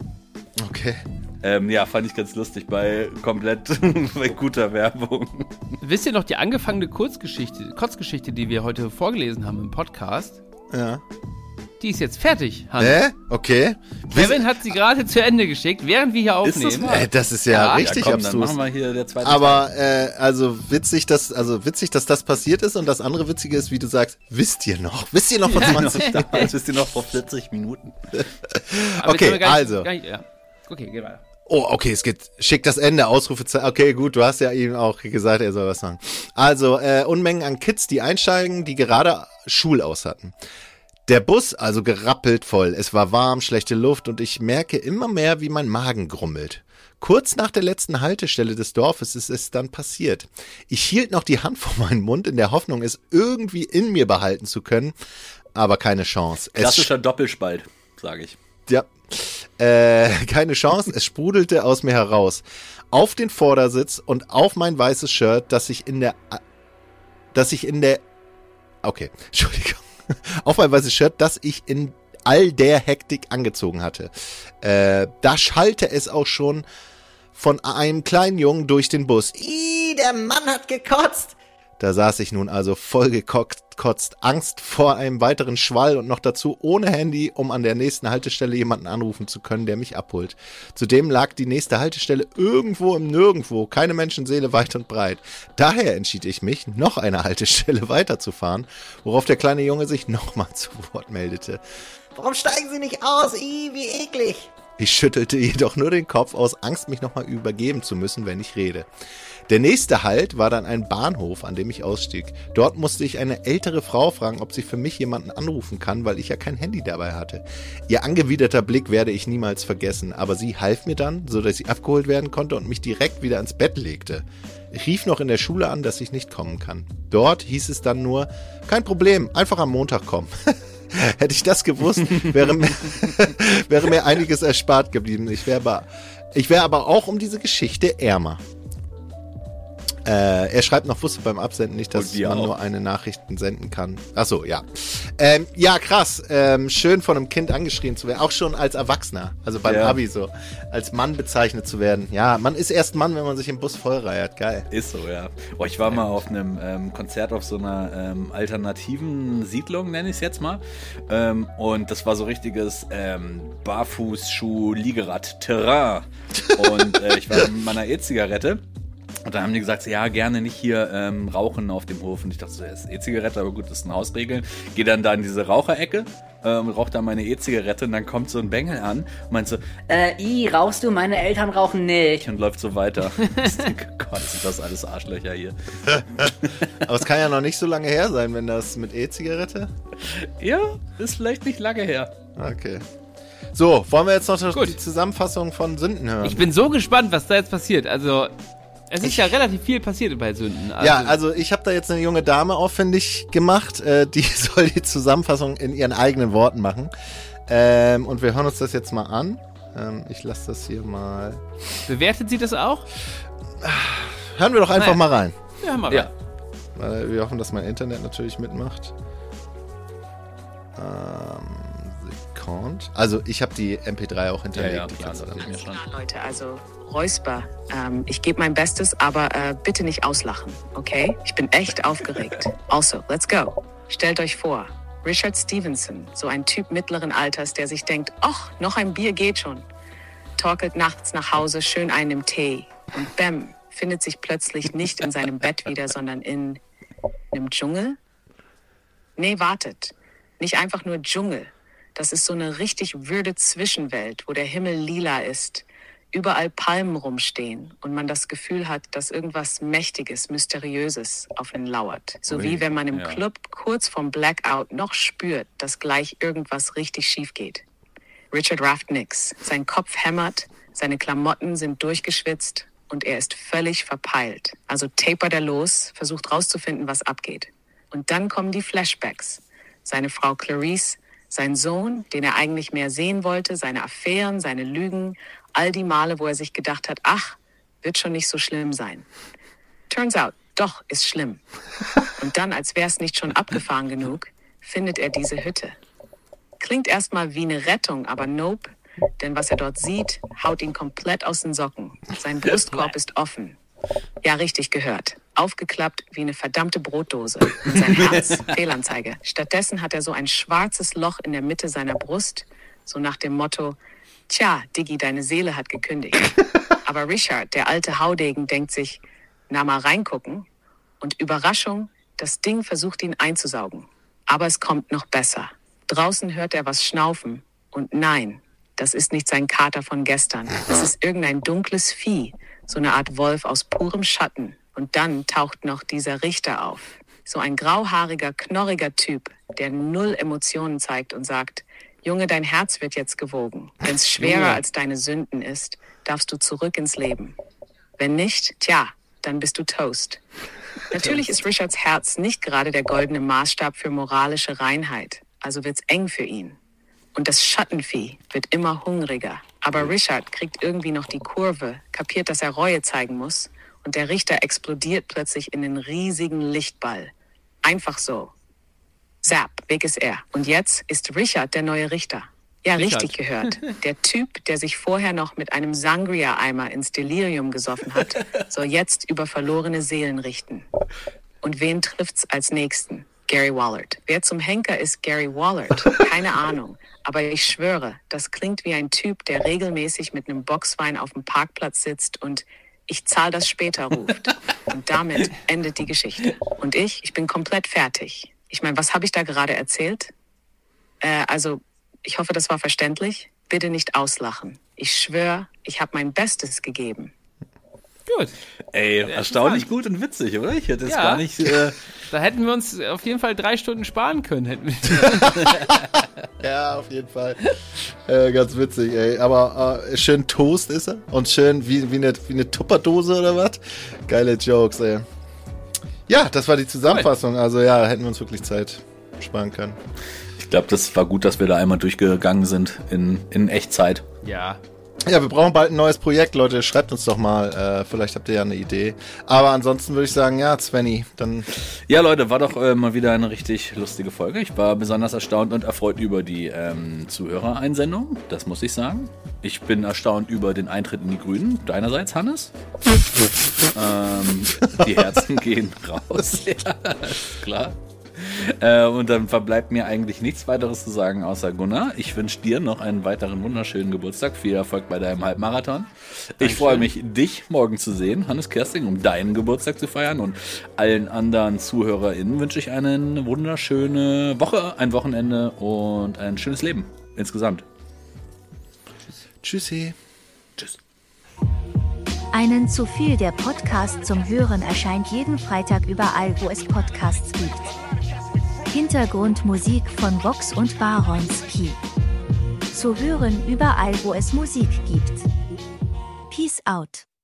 [SPEAKER 2] Okay.
[SPEAKER 1] Ähm, ja, fand ich ganz lustig bei komplett bei guter Werbung.
[SPEAKER 3] Wisst ihr noch die angefangene Kurzgeschichte, Kurzgeschichte, die wir heute vorgelesen haben im Podcast?
[SPEAKER 2] Ja.
[SPEAKER 3] Die ist jetzt fertig, Hans.
[SPEAKER 2] Hä? Okay.
[SPEAKER 3] Kevin hat sie gerade zu Ende geschickt, während wir hier aufnehmen.
[SPEAKER 1] Ist das,
[SPEAKER 2] Äh, das ist ja,
[SPEAKER 3] Ja,
[SPEAKER 2] richtig
[SPEAKER 1] ja, komm, dann
[SPEAKER 2] abstrus.
[SPEAKER 1] machen wir hier der zweite
[SPEAKER 2] Aber äh, also witzig, dass also witzig, dass das passiert ist und das andere Witzige ist, wie du sagst, wisst ihr noch? Wisst ihr noch von
[SPEAKER 1] Teil.
[SPEAKER 2] zwanzig?
[SPEAKER 1] Das wisst ihr noch vor vierzig Minuten.
[SPEAKER 3] Aber jetzt
[SPEAKER 2] Okay,
[SPEAKER 3] haben wir gar nicht-
[SPEAKER 2] also.
[SPEAKER 3] gar nicht- ja. Okay, geh weiter.
[SPEAKER 2] Oh, okay, es geht schick das Ende, Ausrufezeichen. Okay, gut, du hast ja ihm auch gesagt, er soll was sagen. Also, äh, Unmengen an Kids, die einsteigen, die gerade Schulaus hatten. Der Bus also gerappelt voll. Es war warm, schlechte Luft und ich merke immer mehr, wie mein Magen grummelt. Kurz nach der letzten Haltestelle des Dorfes ist es dann passiert. Ich hielt noch die Hand vor meinen Mund in der Hoffnung, es irgendwie in mir behalten zu können, aber keine Chance. Es
[SPEAKER 1] Klassischer Doppelspalt, sage ich.
[SPEAKER 2] Ja, äh, keine Chance, es sprudelte aus mir heraus. Auf den Vordersitz und auf mein weißes Shirt, das ich in der, das ich in der, okay, Entschuldigung, auf mein weißes Shirt, das ich in all der Hektik angezogen hatte. Äh, da schallte es auch schon von einem kleinen Jungen durch den Bus. Ih, der Mann hat gekotzt. Da saß ich nun also voll gekotzt, Angst vor einem weiteren Schwall und noch dazu ohne Handy, um an der nächsten Haltestelle jemanden anrufen zu können, der mich abholt. Zudem lag die nächste Haltestelle irgendwo im Nirgendwo, keine Menschenseele weit und breit. Daher entschied ich mich, noch eine Haltestelle weiterzufahren, worauf der kleine Junge sich nochmal zu Wort meldete. Warum steigen Sie nicht aus? Ih, wie eklig. Ich schüttelte jedoch nur den Kopf aus Angst, mich nochmal übergeben zu müssen, wenn ich rede. Der nächste Halt war dann ein Bahnhof, an dem ich ausstieg. Dort musste ich eine ältere Frau fragen, ob sie für mich jemanden anrufen kann, weil ich ja kein Handy dabei hatte. Ihr angewiderter Blick werde ich niemals vergessen, aber sie half mir dann, so dass ich abgeholt werden konnte und mich direkt wieder ins Bett legte. Ich rief noch in der Schule an, dass ich nicht kommen kann. Dort hieß es dann nur, kein Problem, einfach am Montag kommen. Hätte ich das gewusst, wäre mir, wäre mir einiges erspart geblieben. Ich wäre aber, ich wäre aber auch um diese Geschichte ärmer. Äh, er schreibt noch, wusste beim Absenden nicht, dass man auch nur eine Nachricht senden kann. Ach so, ja. Ähm, ja, krass. Ähm, schön von einem Kind angeschrien zu werden. Auch schon als Erwachsener. Also beim
[SPEAKER 1] Ja.
[SPEAKER 2] Abi so. Als Mann bezeichnet zu werden. Ja, man ist erst Mann, wenn man sich im Bus vollreiert. Geil.
[SPEAKER 1] Ist so, ja. Oh, ich war mal auf einem ähm, Konzert auf so einer ähm, alternativen Siedlung, nenne ich es jetzt mal. Ähm, und das war so richtiges ähm, Barfußschuh-Liegerad-Terrain. Und äh, ich war mit meiner E-Zigarette. Und dann haben die gesagt, ja, gerne nicht hier ähm, rauchen auf dem Hof. Und ich dachte so, ja, ist E-Zigarette, aber gut, das sind Hausregeln. Geh dann da in diese Raucherecke, ähm, rauch da meine E-Zigarette und dann kommt so ein Bengel an und meint so, äh, i, rauchst du? Meine Eltern rauchen nicht. Und läuft so weiter. Ich denke, Gott, sind das alles Arschlöcher hier.
[SPEAKER 2] Aber es kann ja noch nicht so lange her sein, wenn das mit E-Zigarette.
[SPEAKER 1] Ja, ist vielleicht nicht lange her.
[SPEAKER 2] Okay. So, wollen wir jetzt noch
[SPEAKER 3] Gut.
[SPEAKER 2] die Zusammenfassung von Sünden hören?
[SPEAKER 3] Ich bin so gespannt, was da jetzt passiert. Also, es ist ja relativ viel passiert bei Sünden. Also,
[SPEAKER 2] Ja, also ich habe da jetzt eine junge Dame aufwendig gemacht, äh, die soll die Zusammenfassung in ihren eigenen Worten machen. Ähm, und wir hören uns das jetzt mal an. Ähm, ich lasse das hier mal.
[SPEAKER 3] bewertet sie das auch?
[SPEAKER 2] Hören wir doch einfach
[SPEAKER 3] Naja.
[SPEAKER 2] mal rein.
[SPEAKER 3] Ja, mal
[SPEAKER 1] Ja.
[SPEAKER 3] rein.
[SPEAKER 2] Weil wir hoffen, dass mein Internet natürlich mitmacht. Ähm, Sekunde. Also ich habe die M P drei auch hinterlegt.
[SPEAKER 1] Ja, ja,
[SPEAKER 2] die
[SPEAKER 1] klar,
[SPEAKER 2] kannst du
[SPEAKER 1] das
[SPEAKER 2] dann-
[SPEAKER 1] hab ich mir schon.
[SPEAKER 10] Ja, Leute, also Räusper, ähm, ich gebe mein Bestes, aber äh, bitte nicht auslachen, okay? Ich bin echt aufgeregt. Also, let's go. Stellt euch vor, Richard Stevenson, so ein Typ mittleren Alters, der sich denkt, ach, noch ein Bier geht schon. Torkelt nachts nach Hause, schön einen im Tee. Und bäm, findet sich plötzlich nicht in seinem Bett wieder, sondern in einem Dschungel? Nee, wartet. Nicht einfach nur Dschungel. Das ist so eine richtig würde Zwischenwelt, wo der Himmel lila ist. überall Palmen rumstehen und man das Gefühl hat, dass irgendwas Mächtiges, Mysteriöses auf ihn lauert. So wie wenn man im
[SPEAKER 1] ja.
[SPEAKER 10] Club kurz vorm Blackout noch spürt, dass gleich irgendwas richtig schief geht. Richard rafft nix. Sein Kopf hämmert, seine Klamotten sind durchgeschwitzt und er ist völlig verpeilt. Also tapert er los, versucht rauszufinden, was abgeht. Und dann kommen die Flashbacks. Seine Frau Clarice, sein Sohn, den er eigentlich mehr sehen wollte, seine Affären, seine Lügen, all die Male, wo er sich gedacht hat, ach, wird schon nicht so schlimm sein. Turns out, doch, ist schlimm. Und dann, als wäre es nicht schon abgefahren genug, findet er diese Hütte. Klingt erstmal wie eine Rettung, aber nope, denn was er dort sieht, haut ihn komplett aus den Socken. Sein Brustkorb ist offen. Ja, richtig gehört. Aufgeklappt wie eine verdammte Brotdose. Und sein Herz, Fehlanzeige. Stattdessen hat er so ein schwarzes Loch in der Mitte seiner Brust, so nach dem Motto, tja, Diggi, deine Seele hat gekündigt. Aber Richard, der alte Haudegen, denkt sich, na mal reingucken. Und Überraschung, das Ding versucht ihn einzusaugen. Aber es kommt noch besser. Draußen hört er was schnaufen. Und nein, das ist nicht sein Kater von gestern. Es ist irgendein dunkles Vieh, so eine Art Wolf aus purem Schatten. Und dann taucht noch dieser Richter auf. So ein grauhaariger, knorriger Typ, der null Emotionen zeigt und sagt, Junge, dein Herz wird jetzt gewogen. Wenn es schwerer als deine Sünden ist, darfst du zurück ins Leben. Wenn nicht, tja, dann bist du Toast. Natürlich ist Richards Herz nicht gerade der goldene Maßstab für moralische Reinheit. Also wird's eng für ihn. Und das Schattenvieh wird immer hungriger. Aber Richard kriegt irgendwie noch die Kurve, kapiert, dass er Reue zeigen muss. Und der Richter explodiert plötzlich in den riesigen Lichtball. Einfach so. Zap, weg ist er. Und jetzt ist Richard der neue Richter. Ja,
[SPEAKER 3] Richard.
[SPEAKER 10] Richtig gehört. Der Typ, der sich vorher noch mit einem Sangria-Eimer ins Delirium gesoffen hat, soll jetzt über verlorene Seelen richten. Und wen trifft's als Nächsten? Gary Wallard. Wer zum Henker ist Gary Wallard? Keine Ahnung. Aber ich schwöre, das klingt wie ein Typ, der regelmäßig mit einem Boxwein auf dem Parkplatz sitzt und ich zahl das später ruft. Und damit endet die Geschichte. Und ich, ich bin komplett fertig. Ich meine, was habe ich da gerade erzählt? Äh, also, ich hoffe, das war verständlich. Bitte nicht auslachen. Ich schwöre, ich habe mein Bestes gegeben.
[SPEAKER 3] Gut.
[SPEAKER 1] Ey, erstaunlich gut und witzig, oder? Ich hätte es
[SPEAKER 3] Ja.
[SPEAKER 1] gar nicht... Äh
[SPEAKER 3] Da hätten wir uns auf jeden Fall drei Stunden sparen können. Hätten wir.
[SPEAKER 2] Ja, auf jeden Fall. Äh, ganz witzig, ey. Aber äh, schön Toast ist er. Und schön wie, wie, eine, wie eine Tupperdose oder was. Geile Jokes, ey. Ja, das war die Zusammenfassung. Also ja, hätten wir uns wirklich Zeit sparen können.
[SPEAKER 1] Ich glaube, das war gut, dass wir da einmal durchgegangen sind in, in Echtzeit.
[SPEAKER 3] Ja.
[SPEAKER 2] Ja, wir brauchen bald ein neues Projekt, Leute. Schreibt uns doch mal. Äh, vielleicht habt ihr ja eine Idee. Aber ansonsten würde ich sagen, ja, Svenny, dann...
[SPEAKER 1] Ja, Leute, war doch äh, mal wieder eine richtig lustige Folge. Ich war besonders erstaunt und erfreut über die ähm, Zuhörereinsendung. Das muss ich sagen. Ich bin erstaunt über den Eintritt in die Grünen. Deinerseits, Hannes? ähm, die Herzen gehen raus. Ja, ist klar. Äh, und dann verbleibt mir eigentlich nichts weiteres zu sagen außer Gunnar. Ich wünsche dir noch einen weiteren wunderschönen Geburtstag. Viel Erfolg bei deinem Halbmarathon. Ich freue mich, dich morgen zu sehen, Hannes Kersting, um deinen Geburtstag zu feiern. Und allen anderen ZuhörerInnen wünsche ich eine wunderschöne Woche, ein Wochenende und ein schönes Leben insgesamt.
[SPEAKER 2] Tschüssi.
[SPEAKER 1] Tschüss.
[SPEAKER 11] Einen zu viel, der Podcast zum Hören erscheint jeden Freitag überall, wo es Podcasts gibt. Hintergrundmusik von Vox und Baronski. Zu hören überall, wo es Musik gibt. Peace out.